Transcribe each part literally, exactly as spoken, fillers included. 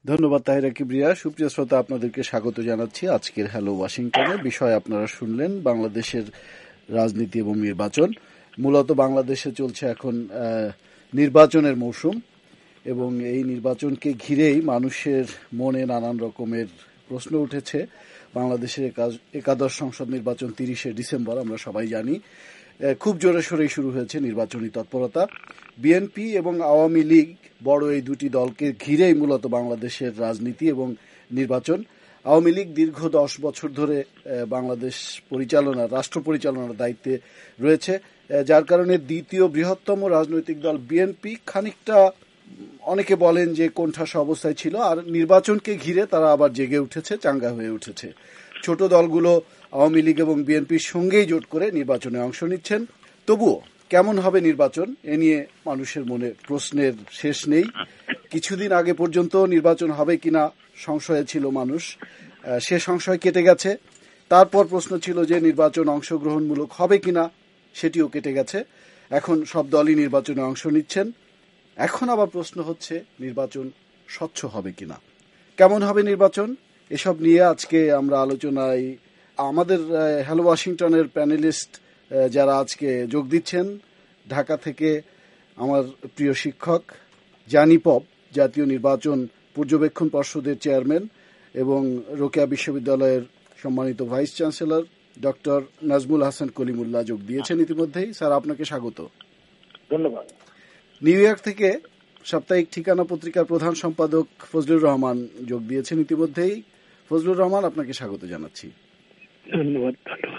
ধন্যবাদ তাহিরা কিবরিয়া। সুপ্রিয় শ্রোতা, আপনাদেরকে স্বাগত জানাচ্ছি আজকের হ্যালো ওয়াশিংটনে। বিষয় আপনারা শুনলেন বাংলাদেশের রাজনীতি এবং নির্বাচন। মূলত বাংলাদেশে চলছে এখন নির্বাচনের মৌসুম এবং এই নির্বাচনকে ঘিরেই মানুষের মনে নানান রকমের প্রশ্ন উঠেছে। বাংলাদেশের একাদশ সংসদ নির্বাচন তিরিশে ডিসেম্বর, আমরা সবাই জানি। খুব জোরে সোরেই শুরু হয়েছে নির্বাচনী তৎপরতা। বিএনপি এবং আওয়ামী লীগ বড় এই দুটি দলকে ঘিরেই মূলত বাংলাদেশের রাজনীতি এবং নির্বাচন। আওয়ামী লীগ দীর্ঘ দশ বছর ধরে বাংলাদেশ পরিচালনার রাষ্ট্র পরিচালনার দায়িত্বে রয়েছে, যার কারণে দ্বিতীয় বৃহত্তম রাজনৈতিক দল বিএনপি খানিকটা অনেকে বলেন যে কোণঠাসা অবস্থায় ছিল, আর নির্বাচনকে ঘিরে তারা আবার জেগে উঠেছে, চাঙ্গা হয়ে উঠেছে। ছোট দলগুলো আওয়ামী লীগ এবং বিএনপির সঙ্গেই জোট করে নির্বাচনে অংশ নিচ্ছেন। তবুও কেমন হবে নির্বাচন, এ নিয়ে মানুষের মনে প্রশ্নের শেষ নেই। কিছুদিন আগে পর্যন্ত নির্বাচন হবে কিনা সংশয়ে ছিল মানুষ, সে সংশয় কেটে গেছে। তারপর প্রশ্ন ছিল যে নির্বাচন অংশগ্রহণমূলক হবে কিনা, সেটিও কেটে গেছে। এখন সব দলই নির্বাচনে অংশ নিচ্ছেন। এখন আবার প্রশ্ন হচ্ছে নির্বাচন স্বচ্ছ হবে কিনা, কেমন হবে নির্বাচন, এসব নিয়ে আজকে আমরা আলোচনায় আমাদের হ্যালো ওয়াশিংটনের প্যানেলিস্ট যারা আজকে যোগ দিচ্ছেন। ঢাকা থেকে আমার প্রিয় শিক্ষক জানি পপ, জাতীয় নির্বাচন পর্যবেক্ষণ পর্ষদের চেয়ারম্যান এবং রোকেয়া বিশ্ববিদ্যালয়ের সম্মানিত vice chancellor doctor Nazmul Hasan Kalimullah যোগ দিয়েছেন ইতিমধ্যেই। স্যার, আপনাকে স্বাগত। ধন্যবাদ। নিউ ইয়র্ক থেকে সাপ্তাহিক ঠিকানা পত্রিকার প্রধান সম্পাদক ফজলুর রহমান যোগ দিয়েছেন ইতিমধ্যেই। ফজলুর রহমান, আপনাকে স্বাগত জানাচ্ছি। ধন্যবাদ।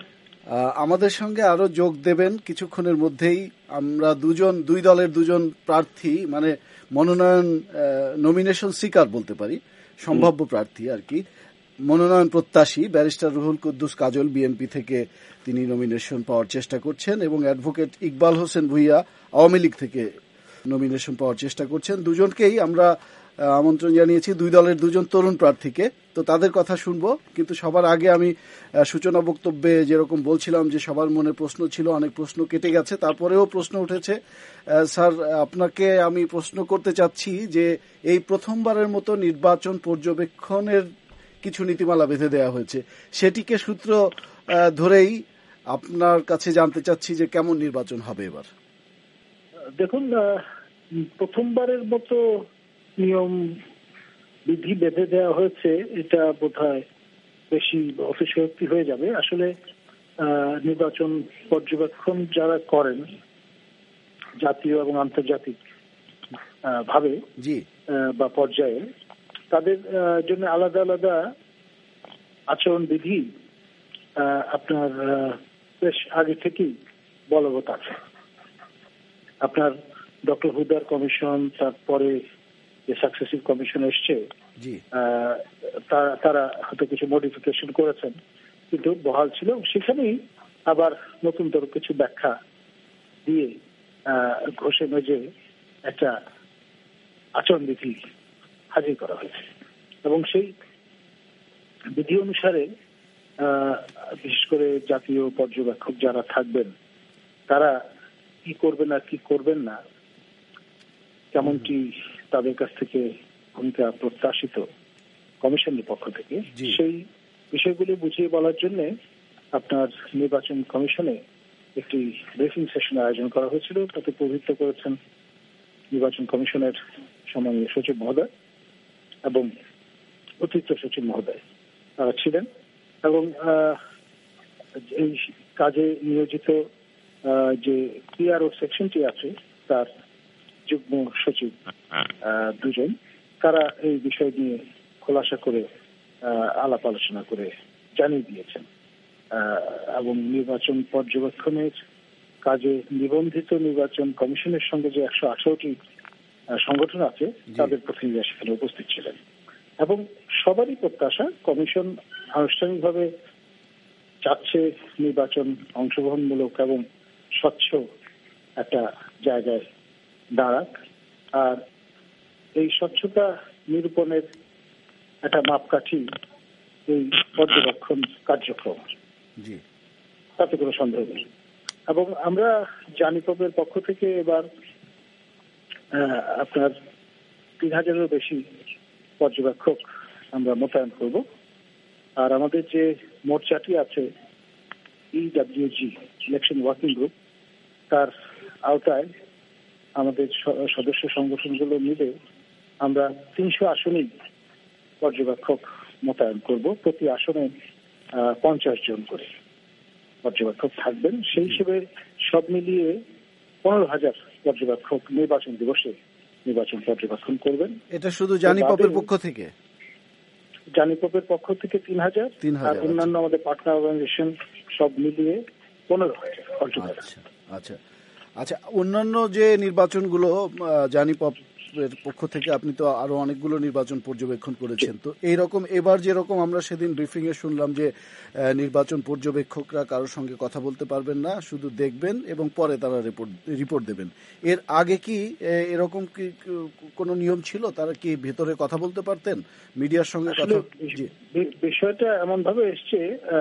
আমাদের সঙ্গে আরো যোগ দেবেন কিছুক্ষণের মধ্যেই। আমরা দুজন দুই দলের দুজন প্রার্থী, মানে মনোনয়ন নমিনেশন সিকার বলতে পারি, সম্ভাব্য প্রার্থী আর কি, মনোনয়ন প্রত্যাশী ব্যারিস্টার রুহুল কুদ্দুস কাজল বিএনপি থেকে তিনি নমিনেশন পাওয়ার চেষ্টা করছেন এবং অ্যাডভোকেট ইকবাল হোসেন ভুইয়া আওয়ামী লীগ থেকে নমিনেশন পাওয়ার চেষ্টা করছেন। দুজনকেই আমরা আমন্ত্রণ জানিয়েছি, দুই দলের দুজন তরুণ প্রার্থীকে। তো তাদের কথা শুনবো, কিন্তু সবার আগে আমি সূচনা বক্তব্যে যেরকম বলছিলাম যে সবার মনে প্রশ্ন ছিল, অনেক প্রশ্ন কেটে গেছে, তারপরেও প্রশ্ন উঠেছে। স্যার, আপনাকে আমি প্রশ্ন করতে চাচ্ছি যে এই প্রথমবারের মতো নির্বাচন পর্যবেক্ষণের কিছু নীতিমালা বেঁধে দেওয়া হয়েছে, সেটিকে সূত্র ধরেই আপনার কাছে জানতে চাচ্ছি যে কেমন নির্বাচন হবে এবার। দেখুন, প্রথমবারের মতো নিয়ম বিধি বেঁধে দেওয়া হয়েছে, এটা বোধহয় বেশি অতিশয়োক্তি হয়ে যাবে। আসলে নির্বাচন পর্যবেক্ষণ যারা করেন জাতীয় এবং আন্তর্জাতিক ভাবে বা পর্যায়ে, তাদের জন্য আলাদা আলাদা আচরণ বিধি আপনার বেশ আগে থেকেই বলবৎ আছে। আপনার ডক্টর হুদার কমিশন, তারপরে যে সাকসেসিভ কমিশন এসছে, তারা হয়তো কিছু মডিফিকেশন করেছেন, কিন্তু বহাল ছিল। সেখানেই আবার নতুন তোর কিছু ব্যাখ্যা দিয়ে ঘষে মেজে একটা আচরণবিধি হাজির করা হয়েছে এবং সেই বিধি অনুসারে বিশেষ করে জাতীয় পর্যবেক্ষক যারা থাকবেন তারা কি করবেন আর কি করবেন না, কেমনটি তাদের কাছ থেকে ভূমিকা প্রত্যাশিত কমিশনের পক্ষ থেকে, সেই বিষয়গুলি বুঝিয়ে বলার জন্য আপনার নির্বাচন কমিশনে একটি ব্রিফিং সেশন আয়োজন করা হয়েছিল। তাতে পৌরোহিত্য করেছেন নির্বাচন কমিশনের সম্মানীয় সচিব মহোদয় এবং অতিরিক্ত সচিব মহোদয়, তারা ছিলেন। এবং এই কাজে নিয়োজিত যে পিআরও সেকশনটি আছে তার যুগ্ম সচিব দুজন, তারা এই বিষয় নিয়ে খোলাসা করে আলাপ আলোচনা করে জানিয়ে দিয়েছেন। এবং নির্বাচন পর্যবেক্ষণের কাজে নিবন্ধিত নির্বাচন কমিশনের সঙ্গে যে একশো আঠারোটি সংগঠন আছে তাদের প্রতিনিধিরা সেখানে উপস্থিত ছিলেন এবং সবারই প্রত্যাশা কমিশন আনুষ্ঠানিকভাবে চাচ্ছে নির্বাচন অংশগ্রহণমূলক এবং স্বচ্ছ একটা জায়গায় দাঁড়াক। আর এই স্বচ্ছতা নিরূপণের একটা মাপকাঠি এই পর্যবেক্ষণ কার্যক্রম, তাতে কোনো সন্দেহ নেই। এবং আমরা জানিপবের পক্ষ থেকে এবার আপনার তিন হাজারেরও বেশি পর্যবেক্ষক আমরা মোতায়েন করব। আর আমাদের যে মোর্চাটি আছে ইডব্লিউজি ইলেকশন ওয়ার্কিং গ্রুপ, তার আওতায় আমাদের সদস্য সংগঠনগুলো মিলে আমরা তিনশো আসনেই পর্যবেক্ষক মোতায়েন করব। প্রতি আসনে পঞ্চাশ জন করে পর্যবেক্ষক থাকবেন। সেই হিসেবে সব মিলিয়ে পনেরো হাজার পর্যবেক্ষক নির্বাচন দিবসে নির্বাচন পর্যবেক্ষণ করবেন। এটা শুধু জানিপপের পক্ষ থেকে? জানিপপের পক্ষ থেকে তিন হাজার আর অন্যান্য আমাদের পার্টনার অর্গানাইজেশন সব মিলিয়ে পনেরো হাজার পর্যবেক্ষক। আচ্ছা আচ্ছা আচ্ছা অন্যান্য যে নির্বাচনগুলো জানিপপের পক্ষ থেকে, আপনি তো আরো অনেকগুলো নির্বাচন পর্যবেক্ষণ করেছেন, তো এইরকম এবার যেরকম আমরা সেদিন ব্রিফিং এ শুনলাম যে নির্বাচন পর্যবেক্ষকরা কারোর সঙ্গে কথা বলতে পারবেন না, শুধু দেখবেন এবং পরে তারা রিপোর্ট রিপোর্ট দেবেন। এর আগে কি এরকম কি কোনো নিয়ম ছিল? তারা কি ভেতরে কথা বলতে পারতেন, মিডিয়ার সঙ্গে কথা? বিষয়টা এমন ভাবে এসছে,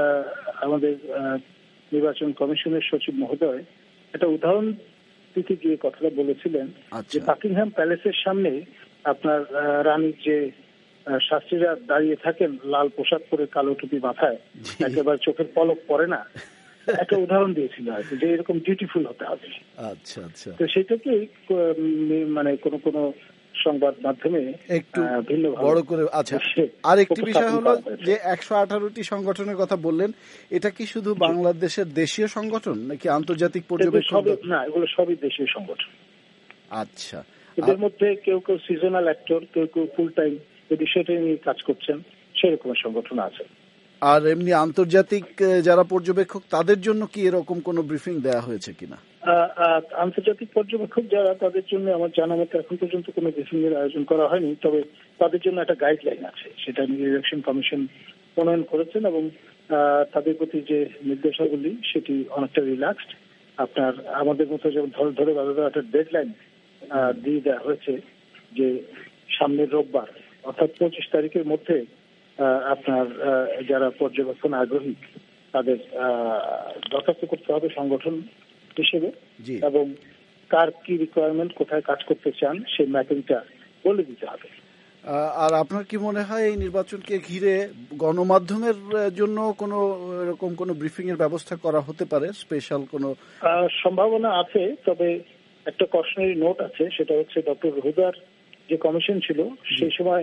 আমাদের নির্বাচন কমিশনের সচিব মহোদয় একটা উদাহরণ দিতে গিয়ে কথাটা বলেছিলেন যে বাকিংহাম প্যালেসের সামনে আপনার রানীর যে শাস্ত্রীরা দাঁড়িয়ে থাকেন লাল পোশাক পরে কালো টুপি মাথায়, একেবারে চোখের পলক পড়ে না, একটা উদাহরণ দিয়েছিল আর কি, যে এরকম বিউটিফুল হতে হবে। আচ্ছা আচ্ছা তো সেটাকেই মানে কোনো কোনো সংবাদ মাধ্যমে একটু বড় করে। আচ্ছা, আর একটি বিষয় হলো যে একশো আঠারোটি সংগঠনের কথা বললেন, এটা কি শুধু বাংলাদেশের দেশীয় সংগঠন নাকি আন্তর্জাতিক পর্যবেক্ষক? না, এগুলো সবই দেশীয় সংগঠন। আচ্ছা, এদের মধ্যে কেউ কেউ সিজনাল অ্যাক্টর, কেউ কেউ ফুল টাইম এই বিষয়টা নিয়ে কাজ করছেন, সেরকম সংগঠন আছে। আর এমনি আন্তর্জাতিক যারা পর্যবেক্ষক তাদের জন্য কি এরকম কোনো ব্রিফিং দেওয়া হয়েছে কিনা? আন্তর্জাতিক পর্যবেক্ষক যারা, তাদের জন্য আমার জানা মতো এখন পর্যন্ত কোনো ব্রিফিং এর আয়োজন করা হয়নি, তবে তাদের জন্য একটা গাইডলাইন আছে, সেটা ইলেকশন কমিশন প্রণয়ন করেছেন এবং তাদের প্রতি যে নির্দেশাবলী সেটি অনেকটা রিল্যাক্সড। আপনার আমাদের মতো যেমন ধরে ধরে বাজারে একটা ডেডলাইন দিয়ে দেওয়া হয়েছে যে সামনের রোববার অর্থাৎ পঁচিশ তারিখের মধ্যে আপনার যারা পর্যবেক্ষণ আগ্রহী তাদের দরখাস্ত করতে হবে সংগঠন হিসেবে, এবং কার কি রিকোয়ারমেন্ট, কোথায় কাজ করতে চান সেই ম্যাপিংটা বলে দিতে হবে। আর আপনার কি মনে হয় এই নির্বাচনকে ঘিরে গণমাধ্যমের জন্য কোনো এরকম কোনো ব্রিফিং এর ব্যবস্থা করা হতে পারে? স্পেশাল কোনো সম্ভাবনা আছে, তবে একটা কশনারি নোট আছে, সেটা হচ্ছে ডক্টর রুহুদার যে কমিশন ছিল সেই সময়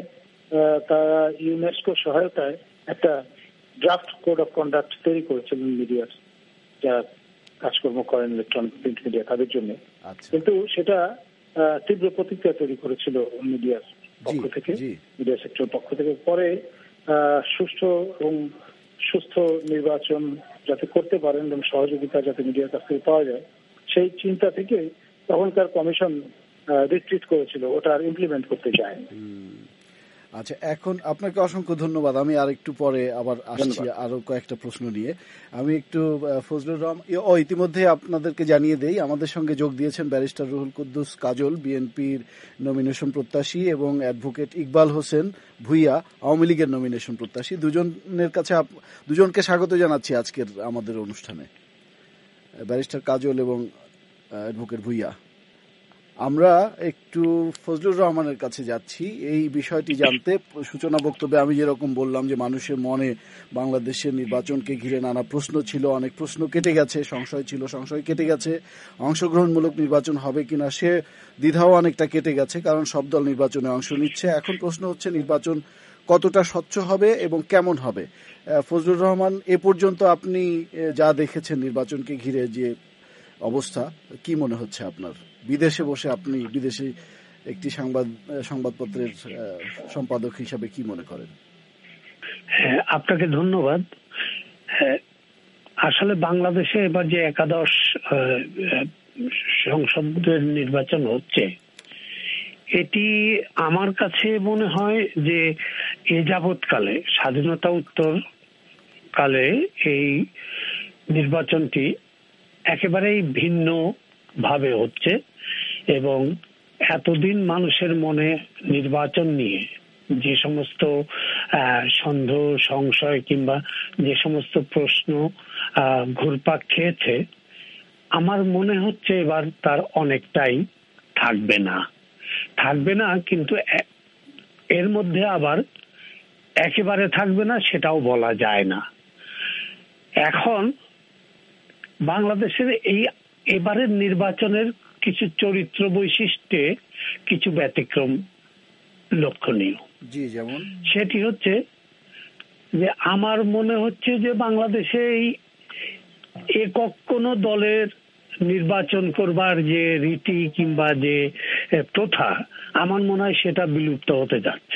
তারা ইউনেস্কো সহায়তায় একটা ড্রাফট কোড অফ কন্ডাক্ট তৈরি করেছিলেন মিডিয়ার যারা কাজকর্ম করেন ইলেকট্রনিক প্রিন্ট মিডিয়া তাদের জন্য, কিন্তু সেটা তীব্র প্রতিক্রিয়া তৈরি করেছিল মিডিয়ার পক্ষ থেকে, মিডিয়া সেক্টর পক্ষ থেকে। পরে সুষ্ঠু এবং সুস্থ নির্বাচন যাতে করতে পারেন এবং সহযোগিতা যাতে মিডিয়ার কাছ থেকে পাওয়া যায়, সেই চিন্তা থেকে তখনকার কমিশন রিট্রিট করেছিল, ওটা আর ইমপ্লিমেন্ট করতে চায়নি। আচ্ছা, এখন আপনাকে অসংখ্য ধন্যবাদ। আমি আর একটু পরে আবার আসছি আরো কয়েকটা প্রশ্ন নিয়ে। আমি একটু ফজলুর রহমান ও ইতিমধ্যে আপনাদেরকে জানিয়ে দেই, আমাদের সঙ্গে যোগ দিয়েছেন ব্যারিস্টার রুহুল কুদ্দুস কাজল, বিএনপির নমিনেশন প্রত্যাশী, এবং অ্যাডভোকেট ইকবাল হোসেন ভুইয়া, আওয়ামী লীগের নমিনেশন প্রত্যাশী। দুজনের কাছে দুজনকে স্বাগত জানাচ্ছি আজকের আমাদের অনুষ্ঠানে, ব্যারিস্টার কাজল এবং অ্যাডভোকেট ভুইয়া। আমরা একটু ফজলুর রহমানের কাছে যাচ্ছি এই বিষয়টি জানতে। সূচনা বক্তব্যে আমি যেরকম বললাম যে মানুষের মনে বাংলাদেশের নির্বাচনকে ঘিরে নানা প্রশ্ন ছিল, অনেক প্রশ্ন কেটে গেছে, সংশয় ছিল, সংশয় কেটে গেছে, অংশগ্রহণমূলক নির্বাচন হবে কিনা সে দ্বিধাও অনেকটা কেটে গেছে, কারণ সব দল নির্বাচনে অংশ নিচ্ছে। এখন প্রশ্ন হচ্ছে নির্বাচন কতটা স্বচ্ছ হবে এবং কেমন হবে। ফজলুর রহমান, এ পর্যন্ত আপনি যা দেখেছেন নির্বাচনকে ঘিরে যে অবস্থা, কি মনে হচ্ছে আপনার? বিদেশে বসে আপনি বিদেশে একটি সংবাদ সংবাদপত্রের সম্পাদক হিসাবে কি মনে করেন? হ্যাঁ, আপনাকে ধন্যবাদ। হ্যাঁ, আসলে বাংলাদেশে এবার যে একাদশ সংসদের নির্বাচন হচ্ছে, এটি আমার কাছে মনে হয় যে এ যাবৎকালে স্বাধীনতা উত্তর কালে এই নির্বাচনটি একেবারেই ভিন্ন ভাবে হচ্ছে, এবং এতদিন মানুষের মনে নির্বাচন নিয়ে যে সমস্ত সন্দেহ, সংশয় কিংবা যে সমস্ত প্রশ্ন ঘুরপাক খেয়েছে, আমার মনে হচ্ছে এবার তার অনেকটাই থাকবে না থাকবে না কিন্তু এর মধ্যে আবার একেবারে থাকবে না সেটাও বলা যায় না। এখন বাংলাদেশের এই এবারের নির্বাচনের কিছু চরিত্র বৈশিষ্ট্যে কিছু ব্যতিক্রম লক্ষণীয়। জি, যেমন সেটি হচ্ছে যে আমার মনে হচ্ছে যে বাংলাদেশে এই একক কোন দলের নির্বাচন করবার যে রীতি কিংবা যে প্রথা, আমার মনে হয় সেটা বিলুপ্ত হতে যাচ্ছে।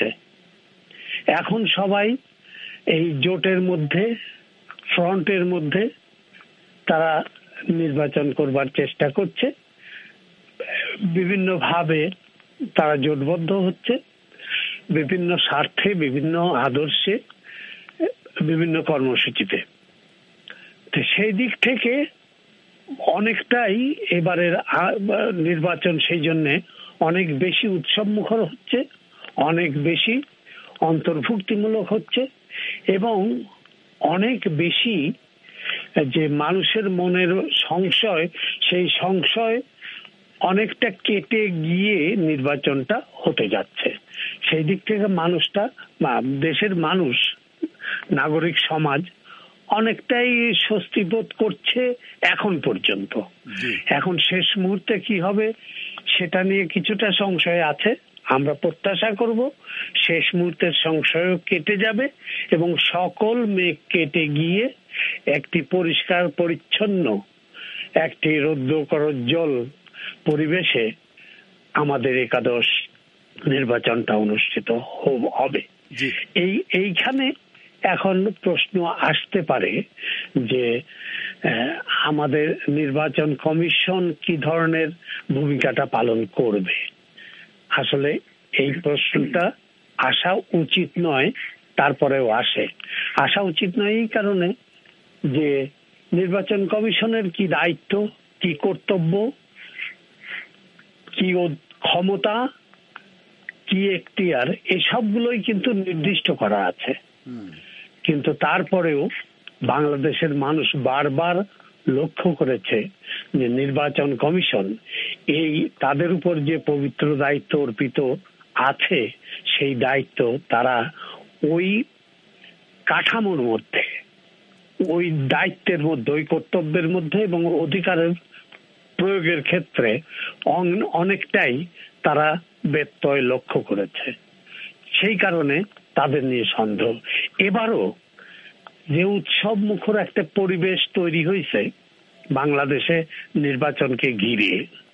এখন সবাই এই জোটের মধ্যে, ফ্রন্টের মধ্যে তারা নির্বাচন করবার চেষ্টা করছে, বিভিন্ন ভাবে তারা জোটবদ্ধ হচ্ছে, বিভিন্ন স্বার্থে, বিভিন্ন আদর্শে, বিভিন্ন কর্মসূচিতে। তো সেই দিক থেকে অনেকটাই এবারের নির্বাচন সেই জন্যে অনেক বেশি উৎসব মুখর হচ্ছে, অনেক বেশি অন্তর্ভুক্তিমূলক হচ্ছে এবং অনেক বেশি যে মানুষের মনের সংশয়, সেই সংশয় অনেকটা কেটে গিয়ে নির্বাচনটা হতে যাচ্ছে। সেই দিক থেকে মানুষটা, দেশের মানুষ, নাগরিক সমাজ অনেকটাই স্বস্তি বোধ করছে এখন পর্যন্ত। এখন শেষ মুহূর্তে কি হবে সেটা নিয়ে কিছুটা সংশয় আছে। আমরা প্রত্যাশা করব শেষ মুহূর্তের সংশয় কেটে যাবে এবং সকল মেঘ কেটে গিয়ে একটি পরিষ্কার পরিচ্ছন্ন, একটি রৌদ্রকরোজ্জ্বল পরিবেশে আমাদের একাদশ নির্বাচনটা অনুষ্ঠিত হবে। এই এইখানে এখন প্রশ্ন আসতে পারে যে আমাদের নির্বাচন কমিশন কি ধরনের ভূমিকাটা পালন করবে। আসলে এই প্রশ্নটা আসা উচিত নয়, তারপরেও আসে। আসা উচিত নয় এই কারণে যে নির্বাচন কমিশনের কি দায়িত্ব, কি কর্তব্য, কি ক্ষমতা, কি এখতিয়ার, এই সবগুলোই কিন্তু নির্দিষ্ট করা আছে। কিন্তু তারপরেও বাংলাদেশের মানুষ বারবার লক্ষ্য করেছে যে নির্বাচন কমিশন এই তাদের উপর যে পবিত্র দায়িত্ব অর্পিত আছে, সেই দায়িত্ব তারা ওই কাঠামোর মধ্যে, ওই দায়িত্বের মধ্যে, ওই কর্তব্যের মধ্যে এবং অধিকারের প্রয়োগের ক্ষেত্রে অনেকটাই তারা ব্যত্যয় লক্ষ্য করেছে। সেই কারণে তাদের নিয়ে সন্দেহ। এবারও যে উৎসব মুখর একটা পরিবেশ তৈরি হয়েছে বাংলাদেশে নির্বাচনকে ঘিরে,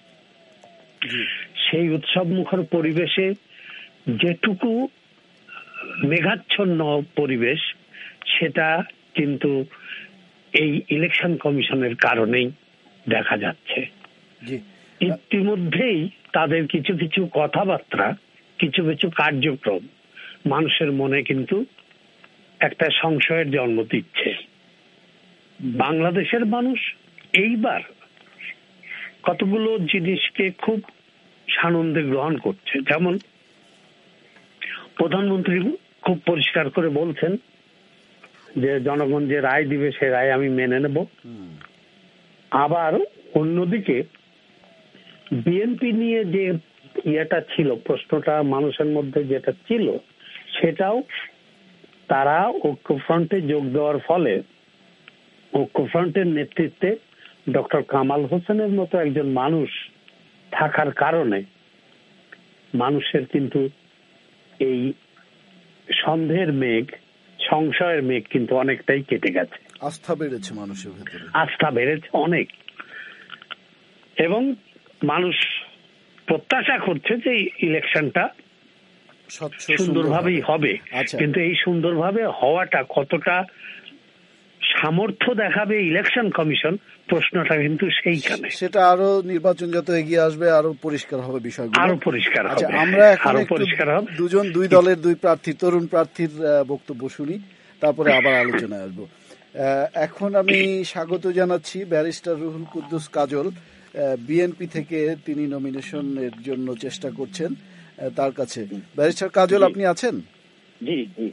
সেই উৎসব মুখর পরিবেশে যেটুকু মেঘাচ্ছন্ন পরিবেশ, সেটা কিন্তু এই ইলেকশন কমিশনের কারণেই দেখা যাচ্ছে। ইতিমধ্যেই তাদের কিছু কিছু কথাবার্তা, কিছু কিছু কার্যক্রম মানুষের মনে কিন্তু একটা সংশয়ের জন্ম দিচ্ছে। বাংলাদেশের মানুষ এইবার কতগুলো জিনিসকে খুব সানন্দে গ্রহণ করছে। যেমন প্রধানমন্ত্রী খুব পরিষ্কার করে বলছেন যে জনগণ যে রায় দিবে সে রায় আমি মেনে নেব। আবার অন্যদিকে বিএনপি নিয়ে যে ইয়েটা ছিল, প্রশ্নটা মানুষের মধ্যে যেটা ছিল, সেটাও তারা ঐক্যফ্রন্টে যোগ দেওয়ার ফলে, ঐক্যফ্রন্টের নেতৃত্বে ডক্টর কামাল হোসেনের মতো একজন মানুষ থাকার কারণে মানুষের কিন্তু এই সন্দেহের মেঘ, সংশয়ের মেঘ কিন্তু অনেকটাই কেটে গেছে। আস্থা বেড়েছে মানুষের ভেতরে, আস্থা বেড়েছে অনেক, এবং মানুষ প্রত্যাশা করছে যে ইলেকশনটা সুন্দরভাবেই হবে। কিন্তু এই সুন্দরভাবে হওয়াটা কতটা সামর্থ্য দেখাবে ইলেকশন কমিশন, প্রশ্নটা কিন্তু সেইখানে। সেটা আরো নির্বাচন যত এগিয়ে আসবে আরো পরিষ্কার হবে বিষয়গুলো, আরো পরিষ্কার হবে। আমরা এখন দুজন দুই দলের দুই প্রার্থী, তরুণ প্রার্থীর বক্তব্য শুনি, তারপরে আবার আলোচনায় আসবো। এখন আমি স্বাগত জানাচ্ছি ব্যারিস্টার রুহুল কুদ্দুস কাজল, বিএনপি থেকে তিনি নমিনেশনের জন্য চেষ্টা করছেন, তার কাছে। ব্যারিস্টার কাজল, আপনি আছেন? জি জি।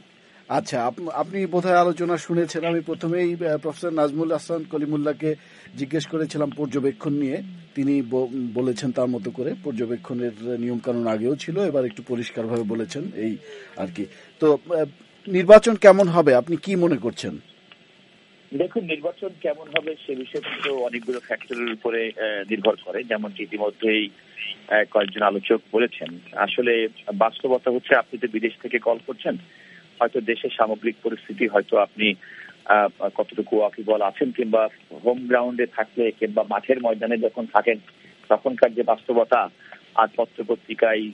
আচ্ছা, আপনি বোধহয় আলোচনা শুনেছেন। আমি প্রথমেই প্রফেসর নাজমুল হাসান কলিমুল্লাহকে জিজ্ঞেস করেছিলাম পর্যবেক্ষণ নিয়ে। তিনি বলেছেন তার মতো করে পর্যবেক্ষণের নিয়ম কানুন আগেও ছিল, এবার একটু পরিষ্কারভাবে বলেছেন এই আর কি। তো নির্বাচন কেমন হবে আপনি কি মনে করছেন? দেখুন, নির্বাচন কেমন হবে সে বিষয়ে কিন্তু অনেকগুলো ফ্যাক্টরের উপরে নির্ভর করে, যেমন ইতিমধ্যেই কয়েকজন আলোচক বলেছেন। আসলে বাস্তবতা হচ্ছে, আপনি তো বিদেশ থেকে কল করছেন, হয়তো দেশের সামগ্রিক পরিস্থিতি হয়তো আপনি কতটুকু ওয়াকিবল আছেন, কিংবা হোম গ্রাউন্ডে থাকলে কিংবা মাঠের ময়দানে যখন থাকেন তখনকার যে বাস্তবতা আর পত্র পত্রিকায়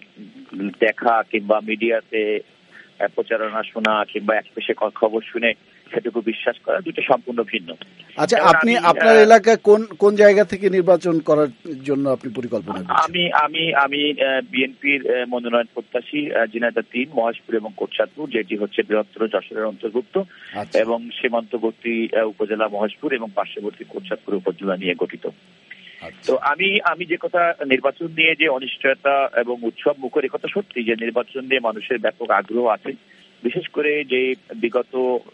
দেখা কিংবা মিডিয়াতে প্রচারণা শোনা কিংবা এক পেশে খবর শুনে সেটুকু বিশ্বাস করা দুটো সম্পূর্ণ ভিন্ন। আচ্ছা, আপনি আপনার এলাকায় কোন কোন জায়গা থেকে নির্বাচন করার জন্য আপনি পরিকল্পনা করছেন? আমি আমি আমি বিএনপির মনোনয়ন প্রত্যাশী ঝিনাইদহ তিন, মহেশপুর এবং কোটচাঁদপুর, যেটি হচ্ছে বৃহত্তর যশোরের অন্তর্ভুক্ত এবং সীমান্তবর্তী উপজেলা মহেশপুর এবং পার্শ্ববর্তী কোটচাঁদপুর উপজেলা নিয়ে গঠিত। তো আমি আমি যে কথা নির্বাচন নিয়ে যে অনিশ্চয়তা এবং উৎসব মুখর, কথা সত্যি যে নির্বাচন নিয়ে মানুষের ব্যাপক আগ্রহ আছে, বিশেষ করে যে বিগত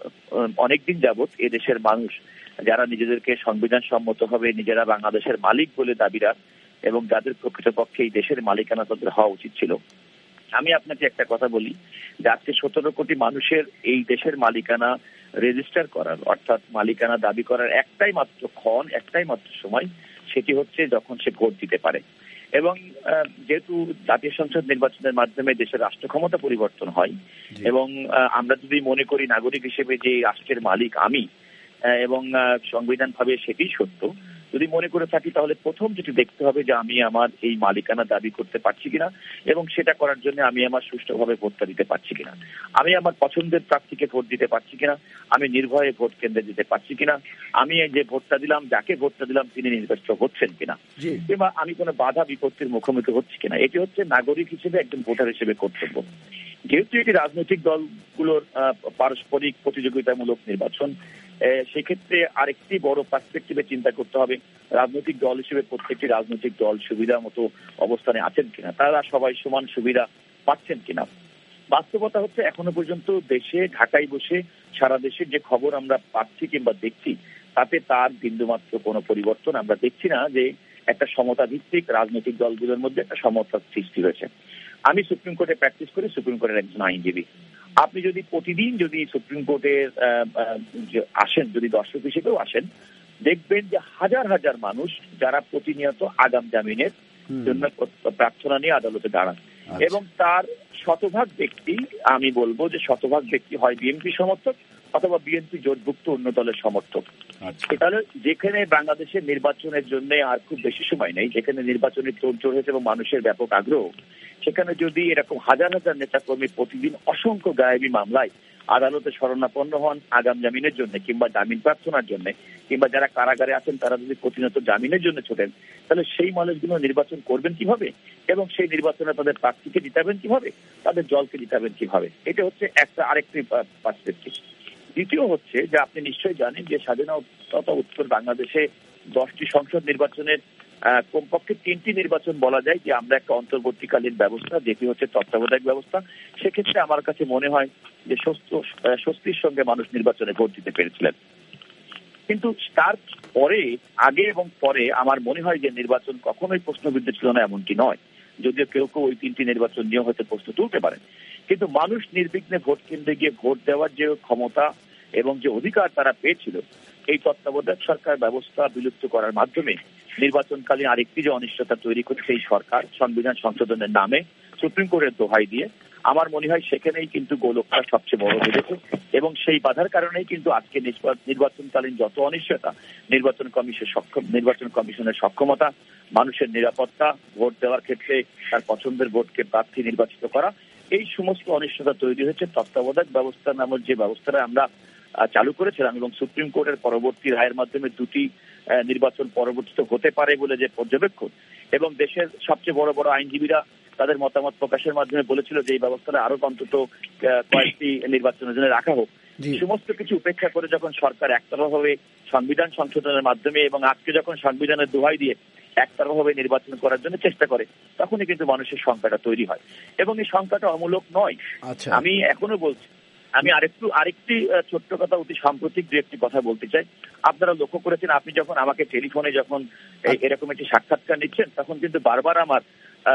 অনেকদিন যাবৎ এদেশের মানুষ যারা নিজেদেরকে সংবিধান সম্মতভাবে নিজেরা বাংলাদেশের মালিক বলে দাবিরা এবং যাদের প্রকৃতপক্ষে এই দেশের মালিকানা তাদের হওয়া উচিত ছিল। আমি আপনাকে একটা কথা বলি যে আজকে সতেরো কোটি মানুষের এই দেশের মালিকানা রেজিস্টার করার, অর্থাৎ মালিকানা দাবি করার একটাই মাত্র ক্ষণ, একটাই মাত্র সময়, সেটি হচ্ছে যখন সে ভোট দিতে পারে। এবং যেহেতু জাতীয় সংসদ নির্বাচনের মাধ্যমে দেশের রাষ্ট্র ক্ষমতা পরিবর্তন হয় এবং আমরা যদি মনে করি নাগরিক হিসেবে যে রাষ্ট্রের মালিক আমি এবং সংবিধান ভাবে সেটি সত্য, যদি মনে করে থাকি তাহলে প্রথম যেটি দেখতে হবে যে আমি আমার এই মালিকানা দাবি করতে পারছি কিনা এবং সেটা করার জন্য আমি আমার সুষ্ঠুভাবে ভোটটা দিতে পারছি কিনা, আমি আমার পছন্দের প্রার্থীকে ভোট দিতে পারছি কিনা, আমি নির্ভয়ে ভোট কেন্দ্রে দিতে পারছি কিনা, আমি যে ভোটটা দিলাম যাকে ভোটটা দিলাম তিনি নির্বাচিত হচ্ছেন কিনা, কিংবা আমি কোনো বাধা বিপত্তির মুখোমুখি হচ্ছি কিনা। এটি হচ্ছে নাগরিক হিসেবে একজন ভোটার হিসেবে কর্তব্য। যেহেতু এটি রাজনৈতিক দলগুলোর পারস্পরিক প্রতিযোগিতামূলক নির্বাচন, সেক্ষেত্রে আরেকটি বড় পার্সপেক্টিভে চিন্তা করতে হবে রাজনৈতিক দল হিসেবে প্রত্যেকটি রাজনৈতিক দল সুবিধা মতো অবস্থানে আছেন কিনা, তারা সবাই সমান সুবিধা পাচ্ছেন কিনা। বাস্তবতা হচ্ছে এখনো পর্যন্ত দেশে ঢাকায় বসে সারা দেশের যে খবর আমরা পাচ্ছি কিংবা দেখছি তাতে তার বিন্দুমাত্র কোনো পরিবর্তন আমরা দেখছি না যে একটা সমতা ভিত্তিক রাজনৈতিক দলগুলোর মধ্যে একটা সমতার সৃষ্টি হয়েছে। আমি সুপ্রিম কোর্টে প্র্যাকটিস করি, সুপ্রিম কোর্টের একজন আইনজীবী। আপনি যদি প্রতিদিন যদি সুপ্রিম কোর্টে আসেন, যদি দর্শক হিসেবেও আসেন, দেখবেন যে হাজার হাজার মানুষ যারা প্রতিনিয়ত আগাম জামিনের জন্য প্রার্থনা নিয়ে আদালতে দাঁড়ান এবং তার শতভাগ ব্যক্তি, আমি বলবো যে শতভাগ ব্যক্তি হয় বিএনপি সমর্থক অথবা বিএনপি জোটভুক্ত অন্য দলের সমর্থক। তাহলে যেখানে বাংলাদেশের নির্বাচনের জন্য আর খুব বেশি সময় নেই, যেখানে নির্বাচনের তোড়জোড় হয়েছে এবং মানুষের ব্যাপক আগ্রহ, সেখানে যদি এরকম হাজার হাজার নেতাকর্মী প্রতিদিন অসংখ্য গায়েবী মামলায় আদালতে শরণাপন্ন হন আগাম জামিনের জন্য কিংবা জামিন প্রার্থনার জন্য, কিংবা যারা কারাগারে আছেন তারা যদি প্রতিনিয়ত জামিনের জন্য ছোটেন, তাহলে সেই মানুষগুলো নির্বাচন করবেন কিভাবে এবং সেই নির্বাচনে তাদের প্রার্থীকে জিতাবেন কিভাবে, তাদের দলকে জিতাবেন কিভাবে? এটা হচ্ছে একটা আরেকটি পার্সপেক্টিভ। দ্বিতীয় হচ্ছে যে আপনি নিশ্চয়ই জানেন যে স্বাধীনতা উত্তর বাংলাদেশে দশটি সংসদ নির্বাচনের কমপক্ষে তিনটি নির্বাচন বলা যায় যে আমরা একটা অন্তর্বর্তীকালীন ব্যবস্থা, যেটি হচ্ছে তত্ত্বাবধায়ক ব্যবস্থা। সেক্ষেত্রে আমার কাছে মনে হয় যে স্বস্তির সঙ্গে মানুষ নির্বাচনে ভোট দিতে পেরেছিলেন। কিন্তু তার পরে, আগে এবং পরে আমার মনে হয় যে নির্বাচন কখনোই প্রশ্নবিদ্ধ ছিল না এমনটি নয়, যদিও কেউ কেউ ওই তিনটি নির্বাচন নিয়ে হয়তো প্রশ্ন তুলতে পারেন। কিন্তু মানুষ নির্বিঘ্নে ভোট কেন্দ্রে গিয়ে ভোট দেওয়ার যে ক্ষমতা এবং যে অধিকার তারা পেয়েছিল, এই তত্ত্বাবধায়ক সরকার ব্যবস্থা বিলুপ্ত করার মাধ্যমে নির্বাচনকালীন আরেকটি যে অনিশ্চয়তা তৈরি করছে এই সরকার সংবিধান সংশোধনের নামে সুপ্রিম কোর্টের দোহাই দিয়ে, আমার মনে হয় সেখানেই কিন্তু গোলকটা সবচেয়ে বড় বেড়েছে এবং সেই বাধার কারণেই কিন্তু আজকে নির্বাচনকালীন যত অনিশ্চয়তা, নির্বাচন কমিশন সক্ষম নির্বাচন কমিশনের সক্ষমতা, মানুষের নিরাপত্তা, ভোট দেওয়ার ক্ষেত্রে তার পছন্দের ভোটকে প্রার্থী নির্বাচিত করা, এই সমস্ত অনিশ্চয়তা তৈরি হয়েছে তত্ত্বাবধায়ক ব্যবস্থা নামক যে ব্যবস্থাটা আমরা চালু করেছিলাম এবং সুপ্রিম কোর্টের পরবর্তী রায়ের মাধ্যমে দুটি নির্বাচন পরবর্তীতে হতে পারে বলে যে পর্যবেক্ষণ এবং দেশের সবচেয়ে বড় বড় আইনজীবীরা তাদের মতামত প্রকাশের মাধ্যমে বলেছিল যে এই ব্যবস্থাটা আরো অন্তত কয়েকটি নির্বাচনের জন্য রাখা হোক। সমস্ত কিছু উপেক্ষা করে যখন সরকার একতরফাভাবে সংবিধান সংশোধনের মাধ্যমে এবং আজকে যখন সংবিধানের দোহাই দিয়ে একতরফাভাবে নির্বাচন করার জন্য চেষ্টা করে, তখনই কিন্তু মানুষের সংখ্যাটা তৈরি হয় এবং এই সংখ্যাটা অমূলক নয়। আমি এখনো বলছি আমি আরেকটু আরেকটি ছোট্ট কথা, অতি সাম্প্রতিক দু একটি কথা বলতে চাই। আপনারা লক্ষ্য করেছেন, আপনি যখন আমাকে টেলিফোনে যখন এরকম একটি সাক্ষাৎকার নিচ্ছেন, তখন কিন্তু বারবার আমার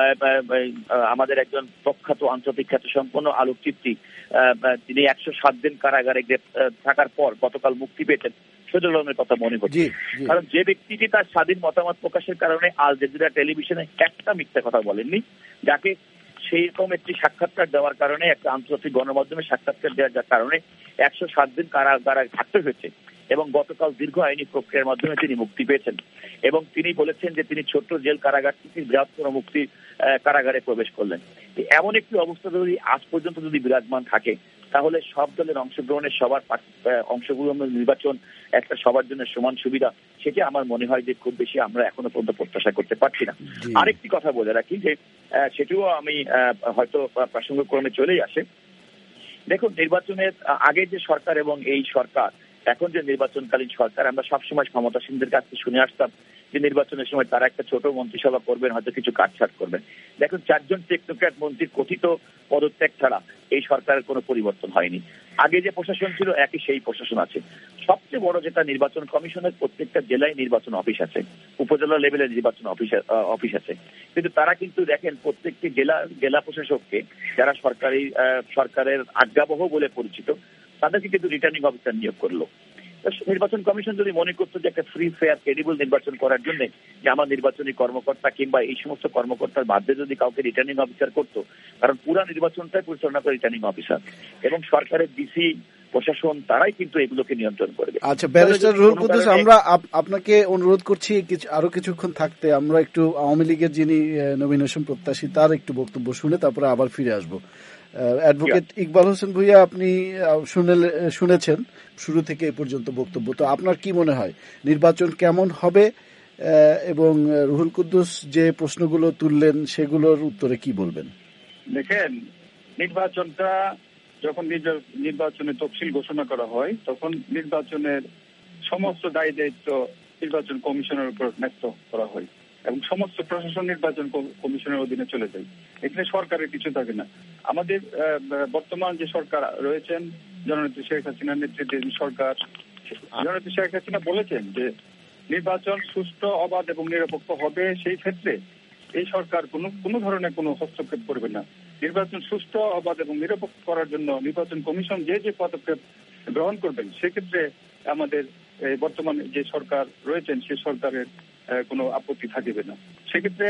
আমাদের একজন প্রখ্যাত আন্তর্জাতিক খ্যাত সম্পন্ন আলোকচিত্রী, তিনি একশো সাত দিন কারাগারে থাকার পর গতকাল মুক্তি পেয়েছেন, সজল আলমের কথা মনে হচ্ছে। কারণ যে ব্যক্তিটি তার স্বাধীন মতামত প্রকাশের কারণে আল জাজিরা টেলিভিশনে একটা মিথ্যা কথা বলেননি, যাকে সেই রকম একটি সাক্ষাৎকার দেওয়ার কারণে, একটা আন্তর্জাতিক গণমাধ্যমে সাক্ষাৎকার দেওয়ার কারণে একশো সাত দিন কারাগারে থাকতে হয়েছে এবং গতকাল দীর্ঘ আইনি প্রক্রিয়ার মাধ্যমে তিনি মুক্তি পেয়েছেন। এবং তিনি বলেছেন যে তিনি ছোট্ট জেল কারাগার থেকে বৃহত্তর মুক্তি কারাগারে প্রবেশ করলেন। এমন একটি অবস্থা যদি আজ পর্যন্ত যদি বিরাজমান থাকে, তাহলে সব দলের অংশগ্রহণের, সবার অংশগ্রহণের নির্বাচন একটা সবার জন্য সমান সুবিধা, সেটি আমার মনে হয় যে খুব বেশি আমরা এখনো পর্যন্ত প্রত্যাশা করতে পারছি না। আরেকটি কথা বলে রাখি যে সেটিও আমি হয়তো প্রাসঙ্গিক ক্রমে চলেই আসে। দেখুন, নির্বাচনের আগে যে সরকার এবং এই সরকার, এখন যে নির্বাচনকালীন সরকার, আমরা সবসময় ক্ষমতাসীনদের কাছে শুনে আসতাম যে নির্বাচনের সময় তারা একটা ছোট মন্ত্রিসভা করবেন, হয়তো কিছু কাটছাট করবেন। দেখুন, চারজন টেকনোক্র্যাট মন্ত্রীর কথিত পদত্যাগ ছাড়া এই সরকারের কোনো পরিবর্তন হয়নি। আগে যে প্রশাসন ছিল একই সেই প্রশাসন আছে। সবচেয়ে বড় যেটা, নির্বাচন কমিশনের প্রত্যেকটা জেলায় নির্বাচন অফিস আছে, উপজেলা লেভেলে নির্বাচন অফিস অফিস আছে। কিন্তু তারা কিন্তু দেখেন প্রত্যেকটি জেলা জেলা প্রশাসককে, যারা সরকারি সরকারের আজ্ঞাবহ বলে পরিচিত, তাদেরকে কিন্তু রিটার্নিং অফিসার নিয়োগ করলো। নির্বাচন কমিশন যদি মনে করতো যে একটা ফ্রি ফেয়ার ক্রেডিবল নির্বাচন করার জন্য, যে আমার নির্বাচনী কর্মকর্তা কিংবা এই সমস্ত কর্মকর্তার বাধ্যে যদি কাউকে রিটার্নিং অফিসার করতো, কারণ পুরো নির্বাচনটাই পরিচালনা করে রিটার্নিং অফিসার এবং সরকারের ডিসি প্রশাসন, তারাই কিন্তু এগুলোকে নিয়ন্ত্রণ করবে। আচ্ছা, ব্যারিস্টার রুহুল কুদ্দুস, আমরা আপনাকে অনুরোধ করছি আরো কিছুক্ষণ থাকতে। আমরা একটু আওয়ামী লীগের যিনি নমিনেশন প্রত্যাশী, তার একটু বক্তব্য শুনে তারপরে আবার ফিরে আসবো। অ্যাডভোকেট ইকবাল হোসেন ভূঁইয়া, আপনি শুনেছেন শুরু থেকে এ পর্যন্ত বক্তব্য, তো আপনার কি মনে হয় নির্বাচন কেমন হবে, এবং রুহুল কুদ্দুস যে প্রশ্নগুলো তুললেন সেগুলোর উত্তরে কি বলবেন? দেখেন, নির্বাচনটা যখন নির্বাচনে তফসিল ঘোষণা করা হয়, তখন নির্বাচনের সমস্ত দায়ী দায়িত্ব নির্বাচন কমিশনের উপর ন্যস্ত করা হয় এবং সমস্ত প্রশাসন নির্বাচন কমিশনের অধীনে চলে যায়। এখানে সরকারের কিছু থাকে না। আমাদের বর্তমান যে সরকার রয়েছেন, জননেত্রী শেখ হাসিনার নেতৃত্বে সরকার, জননেত্রী শেখ হাসিনা বলেছেন যে নির্বাচন সুষ্ঠু, অবাধ এবং নিরপেক্ষ হবে। সেই ক্ষেত্রে এই সরকার কোনো কোনো ধরনের কোনো হস্তক্ষেপ করবে না। নির্বাচন সুষ্ঠু, অবাধ এবং নিরপেক্ষ করার জন্য নির্বাচন কমিশন যে যে পদক্ষেপ গ্রহণ করবেন, সেক্ষেত্রে আমাদের বর্তমান যে সরকার রয়েছেন সে সরকারের কোনো আপত্তি থাকিবে না। সেক্ষেত্রে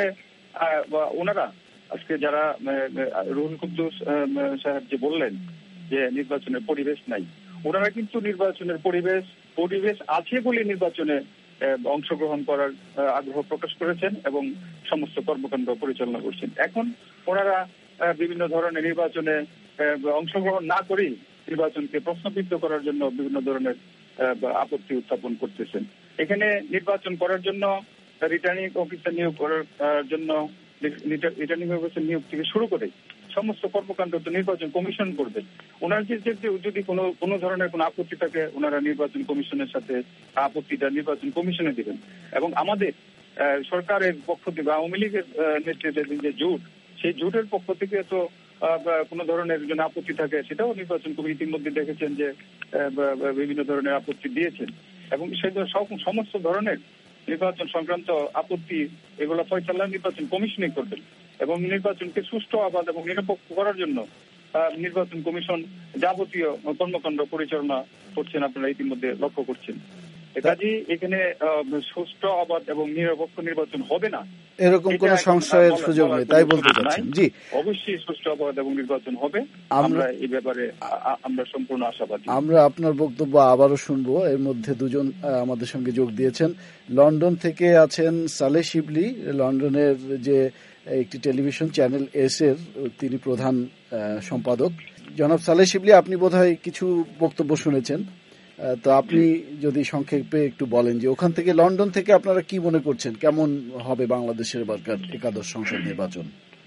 ওনারা আজকে যারা রুহুল কুদ্দুস সাহেব যে বললেন যে নির্বাচনের পরিবেশ নাই, ওনারা কিন্তু নির্বাচনের পরিবেশ পরিবেশ আছে বলে নির্বাচনে অংশগ্রহণ করার আগ্রহ প্রকাশ করেছেন এবং সমস্ত কর্মকাণ্ড পরিচালনা করছেন। এখন ওনারা বিভিন্ন ধরনের নির্বাচনে অংশগ্রহণ না করেই নির্বাচনকে প্রশ্নবিদ্ধ করার জন্য বিভিন্ন ধরনের আপত্তি উত্থাপন করতেছেন। এখানে নির্বাচন করার জন্য রিটার্নিং অফিসার নিয়োগ করার জন্য রিটার্নিং অফিসার নিয়োগ থেকে শুরু করে সমস্ত কর্মকাণ্ড তো নির্বাচন কমিশন করবে। ওনাদের যদি কোনো কোনো ধরনের কোনো আপত্তি থাকে, ওনারা নির্বাচন কমিশনের সাথে আপত্তিটা নির্বাচন কমিশনে দিবেন। এবং আমাদের সরকারের পক্ষ থেকে আওয়ামী লীগের নেতৃত্বে যে জোট, সেই জোটের পক্ষ থেকে তো কোনো ধরনের যদি আপত্তি থাকে, সেটাও নির্বাচন কমিশন ইতিমধ্যে দেখেছেন যে বিভিন্ন ধরনের আপত্তি দিয়েছেন এবং সেগুলো সমস্ত ধরনের নির্বাচন সংক্রান্ত আপত্তি এগুলো ফয়সালা নির্বাচন কমিশনই করবেন এবং নির্বাচনকে সুষ্ঠু, অবাধ এবং নিরপেক্ষ করার জন্য নির্বাচন কমিশন যাবতীয় কর্মকাণ্ড পরিচালনা করছেন, আপনারা ইতিমধ্যে লক্ষ্য করছেন। কাজী এখানে সুষ্ঠু, অবাধ এবং নিরপেক্ষ নির্বাচন হবে না এরকম কোন সংশয়ের সুযোগ নেই, তাই বলতে চাচ্ছেন? জি, অবশ্যই সুষ্ঠু, অবাধ এবং নির্বাচন হবে। আমরা এই ব্যাপারে আমরা সম্পূর্ণ আশাবাদী। আমরা আপনার বক্তব্য আবারও শুনবো। এর মধ্যে দুজন আমাদের সঙ্গে যোগ দিয়েছেন। লন্ডন থেকে আছেন সালেহ শিবলি, লন্ডনের যে একটি টেলিভিশন চ্যানেল এস এর তিনি প্রধান সম্পাদক। জনাব সালেহ শিবলি, আপনি বোধহয় কিছু বক্তব্য শুনেছেন, তো আপনি যদি সংক্ষেপে একটু বলেন যে ওখান থেকে, লন্ডন থেকে আপনারা কি মনে করছেন কেমন হবে বাংলাদেশের এবারকার একাদশ সংসদ নির্বাচন?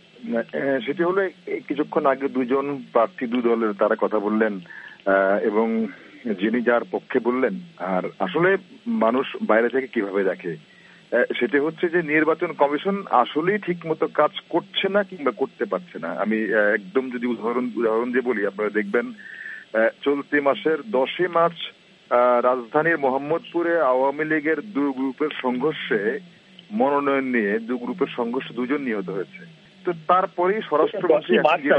সেটি হলো কিছুক্ষণ আগে দুজন প্রার্থী দু দলের তারা কথা বললেন এবং যিনি যার পক্ষে বললেন, আর আসলে মানুষ বাইরে থেকে কিভাবে দেখে সেটা হচ্ছে যে নির্বাচন কমিশন আসলেই ঠিক মতো কাজ করছে না কিংবা করতে পারছে না। আমি একদম যদি উদাহরণ উদাহরণ দিয়ে বলি, আপনারা দেখবেন চলতি মাসের দশই মার্চ রাজধানীর মোহাম্মদপুরে আওয়ামী লীগের দু গ্রুপের সংঘর্ষে মনোনয়ন নিয়ে দু গ্রুপের সংঘর্ষ দুজন নিহত হয়েছে। তো তারপরেই স্বরাষ্ট্রমন্ত্রী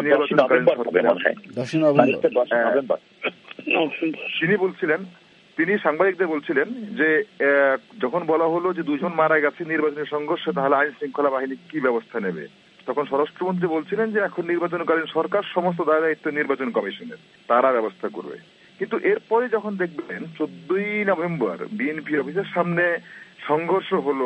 তিনি বলছিলেন, তিনি সাংবাদিকদের বলছিলেন যে যখন বলা হলো যে দুজন মারা গেছে নির্বাচনী সংঘর্ষে, তাহলে আইন শৃঙ্খলা বাহিনী কি ব্যবস্থা নেবে, তখন স্বরাষ্ট্রমন্ত্রী বলছিলেন যে এখন নির্বাচনকালীন সরকার সমস্ত দায় দায়িত্ব নির্বাচন কমিশনের, তারা ব্যবস্থা করবে। কিন্তু এরপরে যখন দেখবেন চোদ্দই নভেম্বর বিএনপি অফিসের সামনে সংঘর্ষ হলো,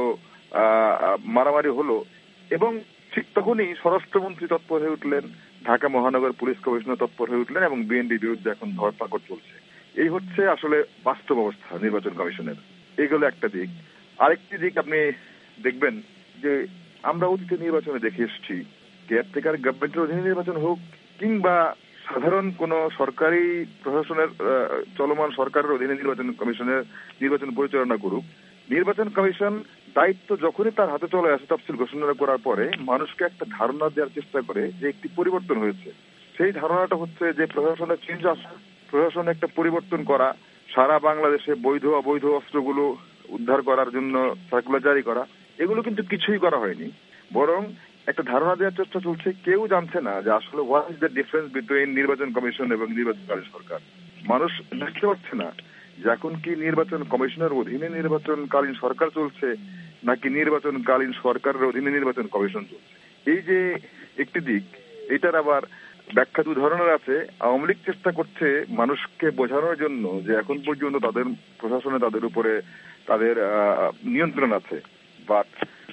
মারামারি হলো, এবং ঠিক তখনই স্বরাষ্ট্রমন্ত্রী তৎপর হয়ে উঠলেন, ঢাকা মহানগর পুলিশ কমিশনার তৎপর হয়ে উঠলেন এবং বিএনপির বিরুদ্ধে এখন ধরপাকড় চলছে। এই হচ্ছে আসলে বাস্তব অবস্থা নির্বাচন কমিশনের। এগুলো একটা দিক। আরেকটি দিক আপনি দেখবেন যে আমরা অতীতে নির্বাচনে দেখে এসেছি, কেয়ারটেকার গভর্নমেন্টের অধীনে নির্বাচন হোক কিংবা সাধারণ কোন সরকারি প্রশাসনের চলমান সরকারের অধীনে নির্বাচন কমিশনের নির্বাচন পরিচালনা করুক, নির্বাচন কমিশন দায়িত্ব যখনই তার হাতে চলে আসে তফসিল ঘোষণা করার পরে মানুষকে একটা ধারণা দেওয়ার চেষ্টা করে যে একটি পরিবর্তন হয়েছে। সেই ধারণাটা হচ্ছে যে প্রশাসনের চেঞ্জ আসা, প্রশাসনে একটা পরিবর্তন করা, সারা বাংলাদেশে বৈধ অবৈধ অস্ত্রগুলো উদ্ধার করার জন্য সার্কুলার জারি করা, এগুলো কিন্তু কিছুই করা হয়নি। বরং একটা ধারণা দেওয়ার চেষ্টা চলছে, কেউ জানছে না যে আসলে what is the difference between নির্বাচন কমিশন এবং নির্বাচনকালীন সরকার। মানুষ বুঝতে পারছে না যে এখন কি নির্বাচন কমিশনের অধীনে নির্বাচনকালীন সরকার চলছে নাকি নির্বাচনকালীন সরকারের অধীনে নির্বাচন কমিশন চলছে। এই যে একটি দিক, এটার আবার ব্যাখ্যা দু ধরনের আছে। আওয়ামী লীগ চেষ্টা করছে মানুষকে বোঝানোর জন্য যে এখন পর্যন্ত তাদের প্রশাসনে তাদের উপরে তাদের নিয়ন্ত্রণ আছে, বাট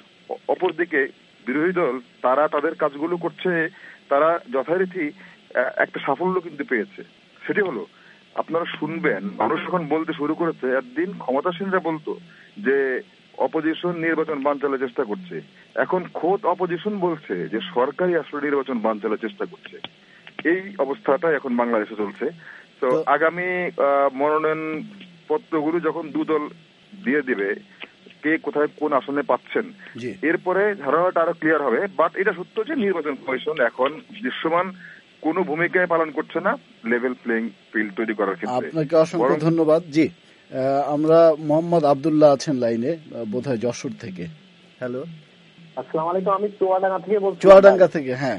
অপরদিকে বিরোধী দল তারা তাদের কাজগুলো করছে, তারা যথারীতি একটা সাফল্য কিন্তু পেয়েছে। সেটি হলো, আপনারা শুনবেন মানুষ এখন বলতে শুরু করেছে, একদিন ক্ষমতাসীনরা বলতো যে অপোজিশন নির্বাচন বানচালের চেষ্টা করছে, এখন খোদ অপোজিশন বলছে যে সরকারই আসলে নির্বাচন বানচালের চেষ্টা করছে। এই অবস্থাটা এখন বাংলাদেশে চলছে। তো আগামী মনোনয়ন পত্রগুলো যখন দুদল দিয়ে দিবে, কে কোথায় কোন আসনে পাচ্ছেন, এরপরে ধারণাটা আরো ক্লিয়ার হবে। বাট এটা সত্য যে নির্বাচন কমিশন এখন দৃশ্যমান কোন ভূমিকায় পালন করছে না লেভেল প্লেইং ফিল্ড তৈরি করার ক্ষেত্রে। আপনাকে অসংখ্য ধন্যবাদ। জি, আমরা মোহাম্মদ আব্দুল্লাহ আছেন লাইনে, বোধহয় যশোর থেকে। হ্যালো, আসসালামু আলাইকুম, আমি চুয়াডাঙ্গা থেকে বলছি। চুয়াডাঙ্গা থেকে, হ্যাঁ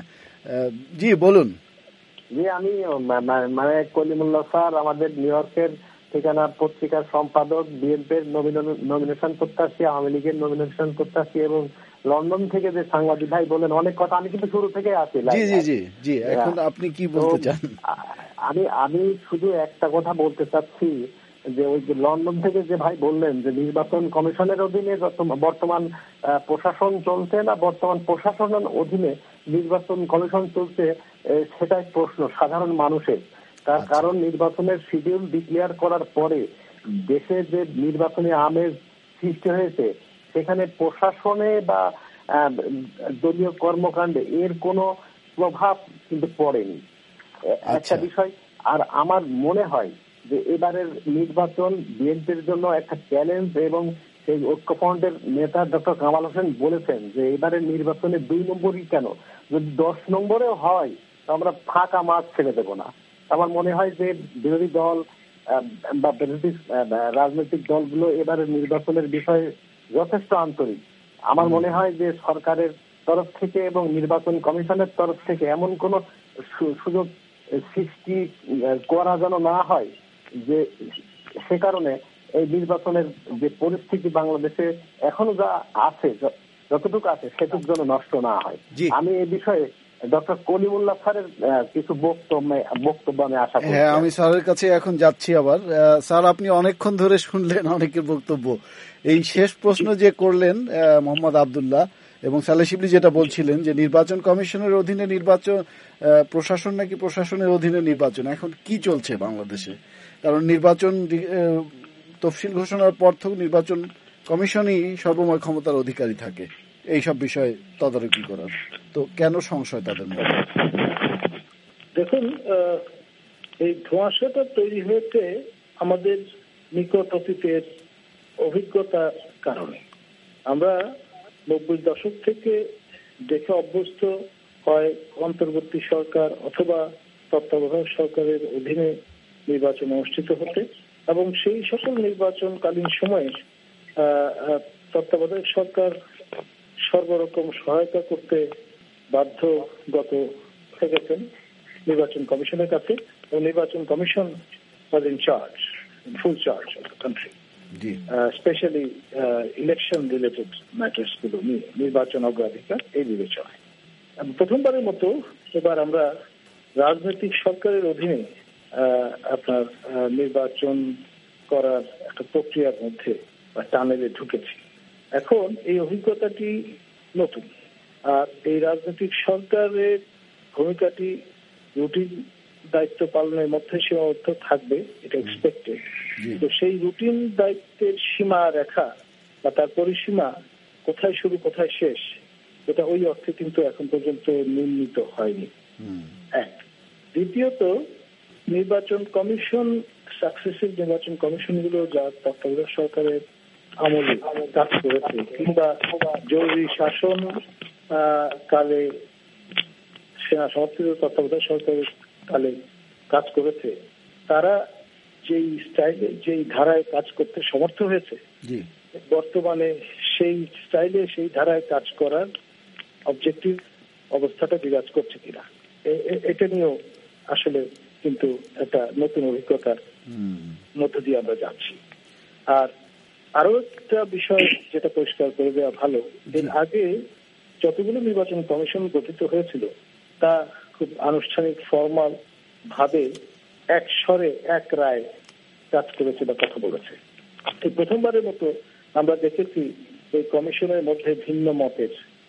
জি বলুন। জি, আমি মানে কলিমুল্লাহ স্যার, আমাদের নিউ ইয়র্কের ঠিকানা পত্রিকার সম্পাদক, বিএনপির নমিনেশন প্রত্যাশী, আওয়ামী লীগের নমিনেশন প্রত্যাশী, এবং লন্ডন থেকে যে সাংবাদিক ভাই বলেন অনেক কথা, আমি কিন্তু শুরু থেকে আছি। জি জি জি জি এখন আপনি কি বলতে চান? আমি আমি শুধু একটা কথা বলতে চাচ্ছি যে ওই যে লন্ডন থেকে যে ভাই বললেন যে নির্বাচন কমিশনের অধীনে বর্তমান প্রশাসন চলছে না বর্তমান প্রশাসনের অধীনে নির্বাচন কমিশন চলছে, সেটাই প্রশ্ন সাধারণ মানুষের। তার কারণ নির্বাচনের শিডিউল ডিক্লেয়ার করার পরে দেশে যে নির্বাচনী আমেজ সৃষ্টি হয়েছে, সেখানে প্রশাসনে বা দলীয় কর্মকাণ্ডে এর কোনো প্রভাব কিন্তু পড়েনি, একটা বিষয়। আর আমার মনে হয় যে এবারের নির্বাচন বিএনপির জন্য একটা চ্যালেঞ্জ, এবং সেই ঐক্যফ্রন্টের নেতা ডক্টর কামাল হোসেন বলেছেন যে এবারের নির্বাচনে দুই নম্বরই কেন, যদি দশ নম্বরেও হয় আমরা ফাঁকা মাঠ ছেড়ে দেবো না। আমার মনে হয় যে বিরোধী দল বা বিরোধী রাজনৈতিক দলগুলো এবারের নির্বাচনের বিষয়ে যথেষ্ট আন্তরিক। আমার মনে হয় যে সরকারের তরফ থেকে এবং নির্বাচন কমিশনের তরফ থেকে এমন কোন সুযোগ সৃষ্টি করা যেন না হয় যে সে কারণে এই নির্বাচনের যে পরিস্থিতি বাংলাদেশে এখনো যা আছে, যতটুকু আছে, সেটুকু যেন নষ্ট না হয়। আমি এই বিষয়ে ডক্টর কলিমুল্লাহ স্যারের কিছু বক্তব্য বক্তব্য আমি আশা করি। হ্যাঁ, আমি স্যারের কাছে এখন যাচ্ছি আবার। স্যার, আপনি অনেকক্ষণ ধরে শুনলেন অনেকের বক্তব্য। এই শেষ প্রশ্ন যে করলেন মোহাম্মদ আব্দুল্লাহ এবং সালেহ শিবলি যেটা বলছিলেন যে নির্বাচন কমিশনের অধীনে নির্বাচন, প্রশাসন নাকি প্রশাসনের অধীনে নির্বাচন, এখন কি চলছে বাংলাদেশে? কারণ নির্বাচন তফসিল ঘোষণার পর থেকে নির্বাচন কমিশনই সর্বময় ক্ষমতার অধিকারী থাকে এইসব বিষয়ে তদারকি করার, তো কেন সংশয় তাদের মধ্যে? দেখুন, এই ধোঁয়াশাটা তৈরি হয়েছে আমাদের নিকট অতীতের অভিজ্ঞতার কারণে। আমরা নব্বই দশক থেকে দেখে অভ্যস্ত, হয় অন্তর্বর্তী সরকার অথবা তত্ত্বাবধায়ক সরকারের অধীনে নির্বাচন অনুষ্ঠিত হতে এবং সেই সকল নির্বাচনকালীন সময়ে তত্ত্বাবধায়ক সরকার সর্বরকম সহায়তা করতে বাধ্যগত থেকেছেন নির্বাচন কমিশনের কাছে এবং নির্বাচন commission was in charge, in full charge of the country. Specially election related matters গুলো নিয়ে নির্বাচন অগ্রাধিকার এই বিবেচনায় প্রথমবারের মতো এবার আমরা রাজনৈতিক সরকারের অধীনে আপনার নির্বাচন করার একটা প্রক্রিয়ার মধ্যে বা টানেলে ঢুকেছি। এখন এই অভিজ্ঞতাটি নতুন, আর এই রাজনৈতিক সরকারের ভূমিকাটি রুটিন দায়িত্ব পালনের মধ্যে সীমাবদ্ধ থাকবে, এটা এক্সপেক্টেড। তো সেই রুটিন দায়িত্বের সীমা রেখা বা তার পরিসীমা কোথায় শুরু কোথায় শেষ, এটা ওই অর্থে কিন্তু এখন পর্যন্ত নির্ণীত হয়নি। এক, দ্বিতীয়ত নির্বাচন কমিশন, সাকসেসিভ নির্বাচন কমিশনগুলো যা তত্ত্বাবধায়ক সরকারের আমলে কাজ করেছে কিংবা জরুরি শাসন কালে সেনা সমর্থিত তত্ত্বাবধায়ক সরকারের কালে কাজ করেছে, তারা যেই স্টাইলে যেই ধারায় কাজ করতে সমর্থ হয়েছে বর্তমানে সেই স্টাইলে সেই ধারায় কাজ করার অবজেক্টিভ অবস্থাটা বিরাজ করছে কিনা, এটা নিয়েও আসলে কিন্তু একটা নতুন অভিজ্ঞতার মধ্য দিয়ে আমরা যাচ্ছি। আর আরো একটা বিষয় যেটা পরিষ্কার করে দেওয়া ভালো, এর আগে যতগুলো নির্বাচন কমিশন গঠিত হয়েছিল তা খুব আনুষ্ঠানিক ফর্মাল ভাবে এক স্বরে এক রায় কাজ করেছে বা কথা বলেছে। এই প্রথমবারের মতো আমরা দেখেছি এই কমিশনের মধ্যে ভিন্ন মতের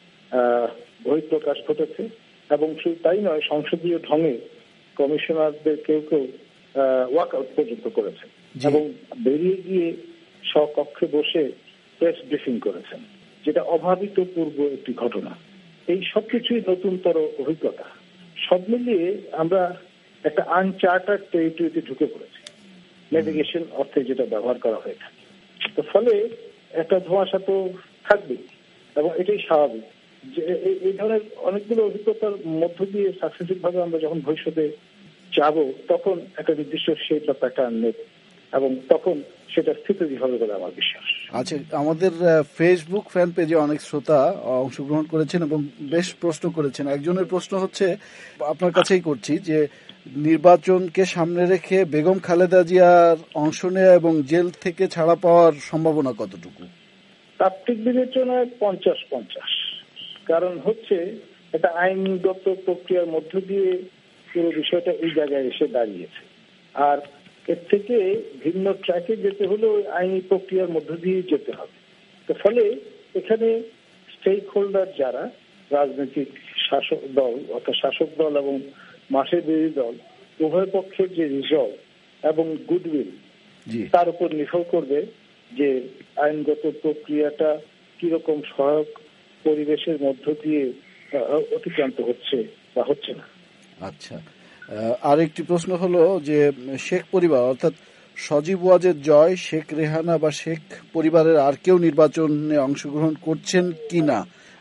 বহিঃপ্রকাশ ঘটেছে এবং শুধু তাই নয়, সংসদীয় ঢঙে কমিশনারদের কেউ কেউ ওয়াক আউট পর্যন্ত করেছে এবং বেরিয়ে গিয়ে স্বকক্ষে বসে প্রেস ব্রিফিং করেছেন, যেটা অভাবিত পূর্ব একটি ঘটনা। এই সবকিছুই নতুনতর অভিজ্ঞতা। সব মিলিয়ে আমরা একটা আনচার্টার্ড টেরিটরিতে ঢুকে পড়েছি, নেভিগেশন অর্থে যেটা ব্যবহার করা হয়ে থাকে। তো ফলে একটা ধোঁয়াশা তো থাকবেই এবং এটাই স্বাভাবিক যে এই ধরনের অনেকগুলো অভিজ্ঞতার মধ্য দিয়ে সাকসেসিভ ভাবে আমরা যখন ভবিষ্যতে যাব তখন একটা নির্দিষ্ট শেপ বা প্যাটার্ন নেব এবং তখন সেটা স্থিতিশীল হবে বলে আমার বিশ্বাস। আচ্ছা, আমাদের ফেসবুক ফ্যান পেজে অনেক শ্রোতা অংশগ্রহণ করেছেন এবং বেশ প্রশ্ন করেছেন। একজনের প্রশ্ন হচ্ছে, আপনার কাছেই করছি, যে নির্বাচনকে সামনে রেখে বেগম খালেদা জিয়ার অংশ নেওয়া এবং জেল থেকে ছাড়া পাওয়ার সম্ভাবনা কতটুকু? তাত্ত্বিক বিবেচনায় পঞ্চাশ পঞ্চাশ। কারণ হচ্ছে একটা আইনগত প্রক্রিয়ার মধ্য দিয়ে পুরো বিষয়টা এই জায়গায় এসে দাঁড়িয়েছে, আর এর থেকে ভিন্ন ট্র্যাকে যেতে হলে ওই আইনি প্রক্রিয়ার মধ্য দিয়ে যেতে হবে। তো ফলে এখানে স্টেক হোল্ডার যারা রাজনৈতিক শাসক দল অর্থাৎ শাসক দল এবং মাসের বিরোধী দল উভয় পক্ষের যে রিজলভ এবং গুডউইল তার উপর নির্ভর করবে যে আইনগত প্রক্রিয়াটা কিরকম সহায়ক পরিবেশের মধ্য দিয়ে অতিক্রান্ত হচ্ছে বা হচ্ছে না। আচ্ছা, আর একটি প্রশ্ন হলো যে শেখ পরিবার অর্থাৎ সজীব ওয়াজেদ জয়, শেখ রেহানা বা শেখ পরিবারের আর কেউ নির্বাচনে অংশগ্রহণ করছেন কিনা,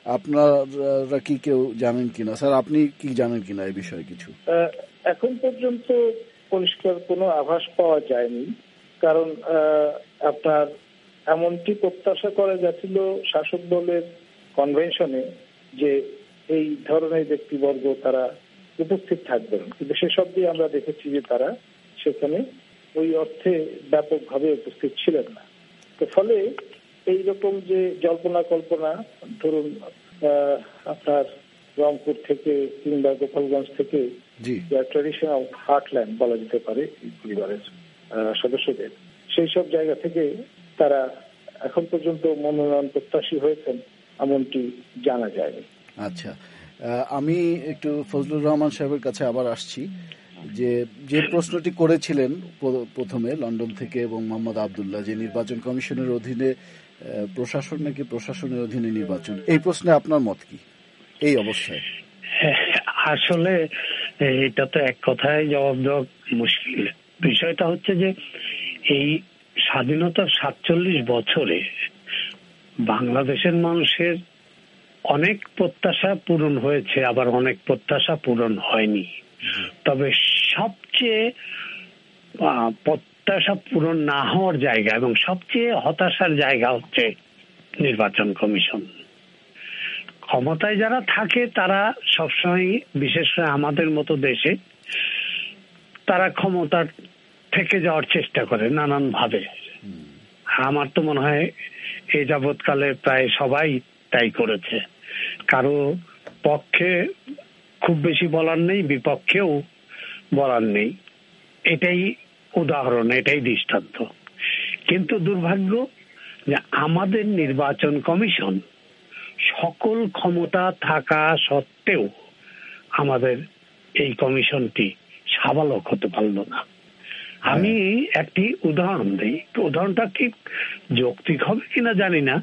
আপনারা কি কেউ জানেন কিনা? স্যার, আপনি কি জানেন কিনা এই বিষয়ে কিছু? এখন পর্যন্ত পরিষ্কার কোনো আভাস পাওয়া যায়নি, কারণ আপনার এমনটি প্রত্যাশা করা যাচ্ছিল শাসক দলের কনভেনশনে যে এই ধরনের ব্যক্তিবর্গ তারা উপস্থিত থাকবেন, কিন্তু সেসব দিয়ে আমরা দেখেছি যে তারা সেখানে ওই অর্থে ব্যাপকভাবে উপস্থিত ছিলেন না। তো ফলে এইরকম যে জল্পনা কল্পনা, ধরুন আপনার রংপুর থেকে কিংবা গোপালগঞ্জ থেকে ট্র্যাডিশনাল হার্টল্যান্ড বলা যেতে পারে পরিবারের সদস্যদের, সেই সব জায়গা থেকে তারা এখন পর্যন্ত মনোনয়ন প্রত্যাশী হয়েছেন এমনটি জানা যায়নি। আচ্ছা, আমি একটু ফজলুর রহমান সাহেবের কাছে আবার আসছি, যে যে প্রশ্নটি করেছিলেন প্রথমে লন্ডন থেকে এবং মোহাম্মদ আবদুল্লাহ, যে নির্বাচন কমিশনের অধীনে প্রশাসন নাকি প্রশাসনের অধীনে নির্বাচন, এই প্রশ্নে আপনার মত কি এই অবস্থায়? আসলে এটা তো এক কথায় জবাব দেওয়া মুশকিল। বিষয়টা হচ্ছে যে এই স্বাধীনতার সাতচল্লিশ বছরে বাংলাদেশের মানুষের অনেক প্রত্যাশা পূরণ হয়েছে, আবার অনেক প্রত্যাশা পূরণ হয়নি। তবে সবচেয়ে প্রত্যাশা পূরণ না হওয়ার জায়গা এবং সবচেয়ে হতাশার জায়গা হচ্ছে নির্বাচন কমিশন। ক্ষমতায় যারা থাকে তারা সবসময়, বিশেষ করে আমাদের মতো দেশে, তারা ক্ষমতার থেকে যাওয়ার চেষ্টা করে নানান ভাবে। আমার তো মনে হয় এ যাবৎকালে প্রায় সবাই তাই করেছে। কারো পক্ষে খুব বেশি বলার নেই, বিপক্ষেও বলার নেই। এটাই উদাহরণ, এটাই দৃষ্টান্ত। কিন্তু দুর্ভাগ্য যে আমাদের নির্বাচন কমিশন সকল ক্ষমতা থাকা সত্ত্বেও আমাদের এই কমিশনটি সাবালক হতে পারল না। আমি একটি উদাহরণ দিই, উদাহরণটা ঠিক যৌক্তিক হবে কিনা জানি না।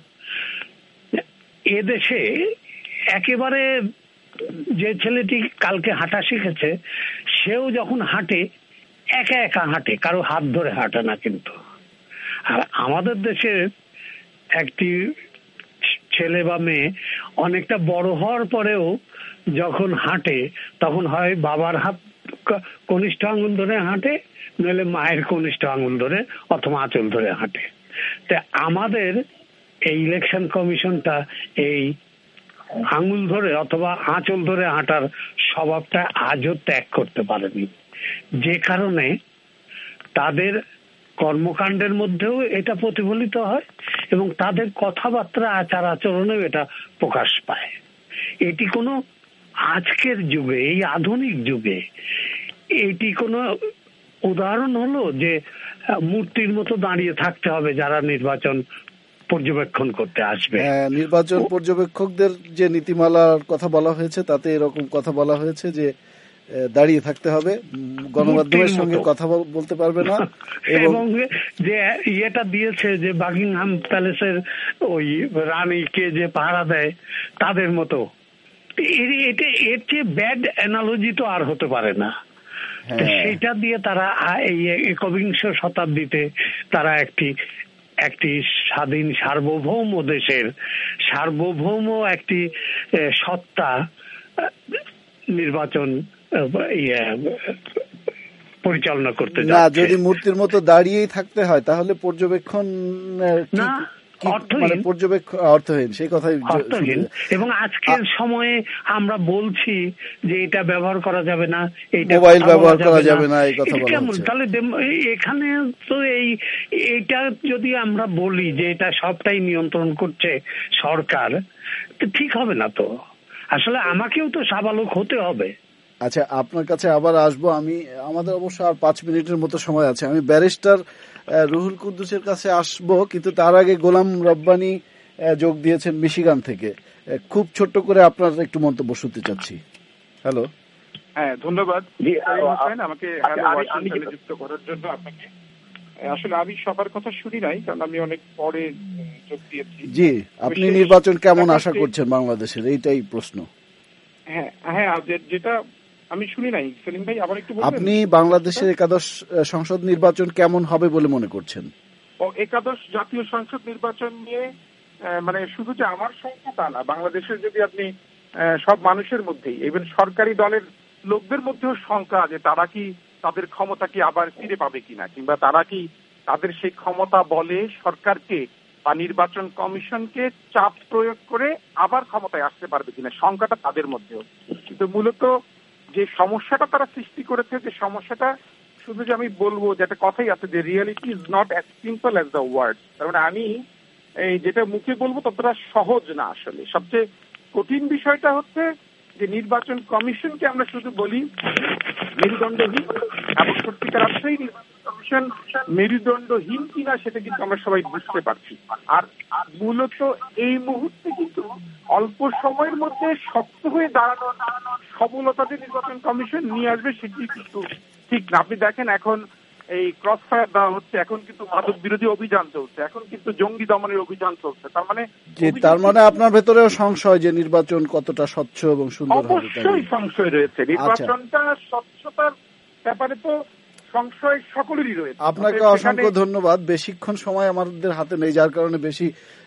এদেশে একেবারে যে ছেলেটি কালকে হাঁটা শিখেছে, সেও যখন হাঁটে একা একা হাঁটে, কারো হাত ধরে হাঁটে না। কিন্তু আর আমাদের দেশের একটি ছেলে বা মেয়ে অনেকটা বড় হওয়ার পরেও যখন হাঁটে, তখন হয় বাবার হাত কনিষ্ঠ আঙুল ধরে হাঁটে, নইলে মায়ের কনিষ্ঠ আঙুল ধরে অথবা আঁচল ধরে হাঁটে। তা আমাদের এই ইলেকশন কমিশনটা এই আঙুল ধরে অথবা আঁচল ধরে হাঁটার স্বভাবটা আজও ত্যাগ করতে পারেনি, যে কারণে তাদের কর্মকাণ্ডের মধ্যেও এটা প্রতিফলিত হয় এবং তাদের কথাবার্তা, আচার আচরণেও এটা প্রকাশ পায়। এটি কোনো আজকের যুগে, এই আধুনিক যুগে এটি কোনো উদাহরণ হলো যে মূর্তির মতো দাঁড়িয়ে থাকতে হবে যারা নির্বাচন পর্যবেক্ষণ করতে আসবে? নির্বাচন পর্যবেক্ষকদের যে নীতিমালার কথা বলা হয়েছে তাতে এরকম কথা বলা হয়েছে যে দাঁড়িয়ে থাকতে হবে, গণমাধ্যমের সঙ্গে কথা বলতে পারবে না, এবং যে ইয়েটা দিয়েছে যে বাকিংহাম প্যালেসের ওই রানীকে যে পাহারা দেয় তাদের মতো, এটা এর চেয়ে ব্যাড অ্যানালজি তো আর হতে পারে না। সেটা দিয়ে তারা এই একবিংশ শতাব্দীতে তারা একটি একটি স্বাধীন সার্বভৌম দেশের সার্বভৌম একটি সত্তা নির্বাচন পরিচালনা করতে না। যদি মূর্তির মতো দাঁড়িয়েই থাকতে হয় তাহলে পর্যবেক্ষণ মানে পর্যবেক্ষণ অর্থহীন, সেই কথাই অর্থহীন। এবং আজকের সময়ে আমরা বলছি যে এটা ব্যবহার করা যাবে না, এইটা মোবাইল ব্যবহার করা যাবে না, এই কথা বলা হচ্ছে। তাহলে এখানে তো এই এইটা যদি আমরা বলি যে এটা সবটাই নিয়ন্ত্রণ করছে সরকার, তো ঠিক হবে না। তো আসলে আমাকেও তো সাবালক হতে হবে। আচ্ছা, আপনার কাছে আবার আসবো আমি, আমাদের অবশ্য আর পাঁচ মিনিটের মতো সময় আছে। আমি ব্যারিস্টার রুহুল কুদ্দুসের কাছে আসবো, কিন্তু তার আগে গোলাম রব্বানী যোগ দিয়েছেন মিশিগান থেকে। খুব ছোট্ট করে আপনার একটু মন্তব্য শুনতে চাচ্ছি। হ্যালো। হ্যাঁ, ধন্যবাদ আমাকে যুক্ত করার জন্য। আপনাকে আসলে আমি সবার কথা শুনি নাই, কারণ আমি অনেক পরে যোগ দিয়েছি। জি, আপনি নির্বাচন কেমন আশা করছেন বাংলাদেশের, এইটাই প্রশ্ন। হ্যাঁ হ্যাঁ, যেটা আমি শুনি নাই সেলিম ভাই, আবার একটু বলবেন। আপনি বাংলাদেশের একাদশ সংসদ নির্বাচন কেমন হবে বলে মনে করছেন? ও, একাদশ জাতীয় সংসদ নির্বাচন নিয়ে মানে শুধু যে আমার সংখ্যা তা না, বাংলাদেশের যদি আপনি সব মানুষের মধ্যেই, ইভেন সরকারি দলের লোকদের মধ্যেও সংখ্যা, যে তারা কি তাদের ক্ষমতা কি আবার ফিরে পাবে কিনা, কিংবা তারা কি তাদের সেই ক্ষমতা বলে সরকারকে বা নির্বাচন কমিশনকে চাপ প্রয়োগ করে আবার ক্ষমতায় আসতে পারবে কিনা, সংখ্যাটা তাদের মধ্যেও। কিন্তু মূলত যে সমস্যাটা তারা সৃষ্টি করেছে, যে সমস্যাটা শুধু যে আমি বলবো যে একটা কথাই আছে যে reality is not as simple as the word. তার মানে আমি এই যেটা মুখে বলবো ততটা সহজ না। আসলে সবচেয়ে কঠিন বিষয়টা হচ্ছে যে নির্বাচন কমিশনকে আমরা শুধু বলি মেরুদণ্ডহীন, এবং সত্যিকার অর্থেই নির্বাচন কমিশন মেরুদণ্ডহীন কিনা সেটা কিন্তু আমরা সবাই বুঝতে পারছি। আর মূলত এই মুহূর্তে কিন্তু অল্প সময়ের মধ্যে শক্ত হয়ে দাঁড়ানো সফলতা যে নির্বাচন কমিশন নিয়ে আসবে সেটি কিন্তু ঠিক না। আপনি দেখেন এখন এই ক্রস ফায়ার দেওয়া হচ্ছে, এখন কিন্তু মাদক বিরোধী অভিযান চলছে, এখন কিন্তু জঙ্গি দমনের অভিযান চলছে। তার মানে তার মানে আপনার ভেতরেও সংশয় যে নির্বাচন কতটা স্বচ্ছ এবং সুন্দর হবে? অবশ্যই সংশয় রয়েছে। নির্বাচনটা স্বচ্ছতার ব্যাপারে তো সংশয় সকলেরই রয়েছে। আপনাকে অসংখ্য ধন্যবাদ। বেশিক্ষণ সময় আমাদের হাতে নেই, যার কারণে বেশি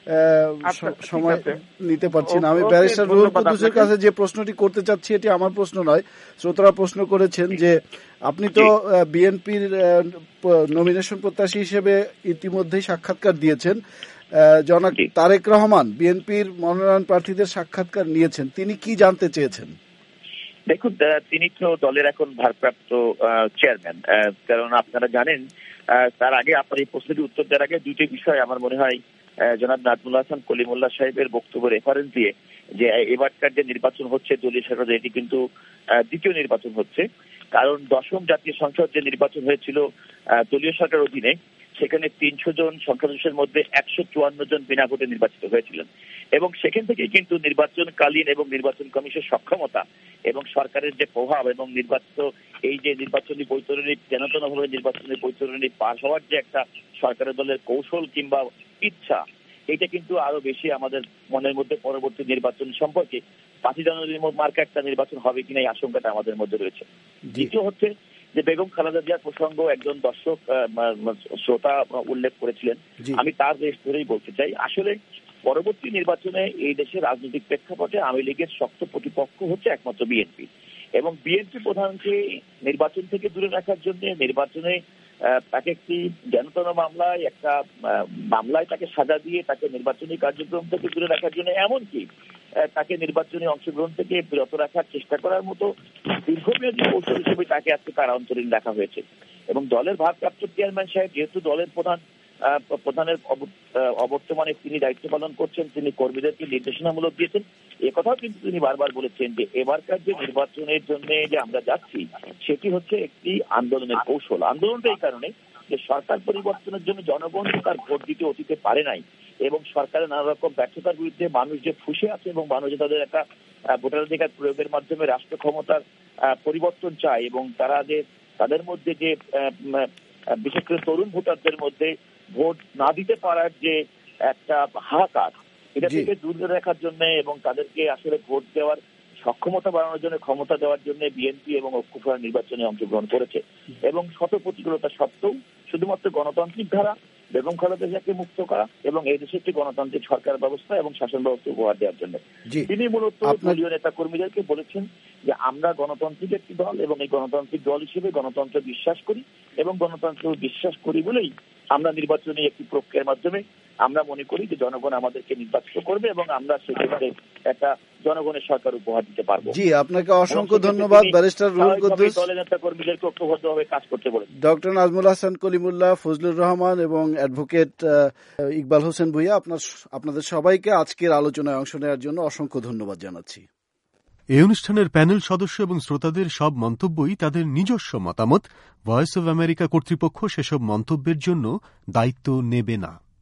সময় নিতে পারছি না। আমি ব্যারিস্টার রুহুল কুদ্দুসের কাছে যে প্রশ্নটি করতে চাচ্ছি, এটি আমার প্রশ্ন নয়, শ্রোতারা প্রশ্ন করেছেন যে আপনি তো বিএনপির নমিনেশন প্রত্যাশী হিসেবে ইতিমধ্যেই সাক্ষাৎকার দিয়েছেন। জনাব তারেক রহমান বিএনপির মনোনয়ন প্রার্থীদের সাক্ষাৎকার নিয়েছেন, তিনি কি জানতে চেয়েছেন? দেখুন, তিনি তো দলের এখন ভারপ্রাপ্ত চেয়ারম্যান, কারণ আপনারা জানেন তার আগে আপনার এই প্রশ্নটি উত্তর দেওয়ার আগে দুইটি বিষয় আমার মনে হয় জনাব নাজমুল হাসান কলিমুল্লাহ সাহেবের বক্তব্য রেফারেন্স দিয়ে, যে এবারকার যে নির্বাচন হচ্ছে দলীয় সরকার, এটি কিন্তু দ্বিতীয় নির্বাচন হচ্ছে। কারণ দশম জাতীয় সংসদ যে নির্বাচন হয়েছিল দলীয় সরকার অধীনে, সেখানে তিনশো জন সংখ্যাগরিষ্ঠের মধ্যে একশো চুয়ান্ন জন বিনা ভোটে নির্বাচিত হয়েছিলেন, এবং সেখান থেকে কিন্তু নির্বাচনকালীন এবং নির্বাচন কমিশনের সক্ষমতা এবং সরকারের যে প্রভাব এবং নির্বাচিত এই যে নির্বাচনী বৈতরণী যেনতনভাবে নির্বাচনী বৈতরণী পার হওয়ার যে একটা সরকারের দলের কৌশল কিংবা ইচ্ছা, এটা কিন্তু আরো বেশি আমাদের মনের মধ্যে পরবর্তী নির্বাচন সম্পর্কে পাঁচই জানুয়ারির মার্কা একটা নির্বাচন হবে কিনা এই আশঙ্কাটা আমাদের মধ্যে রয়েছে। দ্বিতীয় হচ্ছে যে বেগম খালেদা জিয়ার প্রসঙ্গ একজন দর্শক শ্রোতা উল্লেখ করেছিলেন, আমি তার দেশ ধরেই বলতে চাই, আসলে পরবর্তী নির্বাচনে এই দেশের রাজনৈতিক প্রেক্ষাপটে আওয়ামী লীগের শক্ত প্রতিপক্ষ হচ্ছে একমাত্র বিএনপি, এবং বিএনপি প্রধানকে নির্বাচন থেকে দূরে রাখার জন্য নির্বাচনে তাকে একটি যেনতন মামলায় একটা মামলায় তাকে সাজা দিয়ে তাকে নির্বাচনী কার্যক্রম থেকে দূরে রাখার জন্য, এমনকি তাকে নির্বাচনী অংশগ্রহণ থেকে বিরত রাখার চেষ্টা করার মতো দীর্ঘমেয়াদী কৌশল হিসেবে তাকে আজকে কারান্তরীণ রাখা হয়েছে। এবং দলের ভারপ্রাপ্ত চেয়ারম্যান সাহেব যেহেতু দলের প্রধান প্রধানের অবর্তমানে তিনি দায়িত্ব পালন করছেন, তিনি কর্মীদেরকে নির্দেশনামূলক দিয়েছেন। একথাও কিন্তু তিনি বারবার বলেছেন যে এবারকার যে নির্বাচনের জন্য যে আমরা যাচ্ছি সেটি হচ্ছে একটি আন্দোলনের কৌশল। আন্দোলনটা এই কারণে যে সরকার পরিবর্তনের জন্য জনগণ তার ভোট দিতে অতীতে পারে নাই, এবং সরকারের নানা রকম ব্যর্থতার বিরুদ্ধে মানুষ যে ফুঁসে আছে এবং মানুষ তাদের একটা ভোটাধিকার প্রয়োগের মাধ্যমে রাষ্ট্র ক্ষমতার পরিবর্তন চায়, এবং তারা যে তাদের মধ্যে যে বিশেষ করে তরুণ ভোটারদের মধ্যে ভোট না দিতে পারার যে একটা হাহাকার, এটা থেকে দূরে রাখার জন্য এবং তাদেরকে আসলে ভোট দেওয়ার সক্ষমতা বাড়ানোর জন্য, ক্ষমতা দেওয়ার জন্য বিএনপি এবং ঐক্যফ্রন্ট নির্বাচনে অংশগ্রহণ করেছে। এবং শত প্রতিকূলতা সত্ত্বেও শুধুমাত্র গণতান্ত্রিক ধারা বেগম খালেদা জিয়াকে মুক্ত করা এবং এই দেশে একটি গণতান্ত্রিক সরকার ব্যবস্থা এবং শাসন ব্যবস্থা উপহার দেওয়ার জন্য তিনি মূলত দলীয় নেতা কর্মীদেরকে বলেছেন যে আমরা গণতান্ত্রিক একটি দল এবং এই গণতান্ত্রিক দল হিসেবে গণতন্ত্রে বিশ্বাস করি, এবং গণতন্ত্র বিশ্বাস করি বলেই আমরা নির্বাচনী একটি প্রক্রিয়ার মাধ্যমে আমরা মনে করি যে জনগণ আমাদেরকে নির্বাচিত করবে এবং আমরা সেক্ষেত্রে একটা জনগণের সরকার উপহার দিতে পারবো। জি, আপনাকে অসংখ্য ধন্যবাদ ব্যারিস্টার রুহুল কুদ্দুস। দলের নেতা কর্মীদেরকে ঐক্যবদ্ধভাবে কাজ করতে বলেন। ডক্টর নাজমুল হাসান কলিমুল্লাহ, ফজলুর রহমান এবং অ্যাডভোকেট ইকবাল হোসেন ভূঁইয়া, আপনার আপনাদের সবাইকে আজকের আলোচনায় অংশ নেওয়ার জন্য অসংখ্য ধন্যবাদ জানাচ্ছি। এই অনুষ্ঠানের প্যানেল সদস্য এবং শ্রোতাদের সব মন্তব্যই তাদের নিজস্ব মতামত। ভয়েস অব আমেরিকা কর্তৃপক্ষ সেসব মন্তব্যের জন্য দায়িত্ব নেবে না।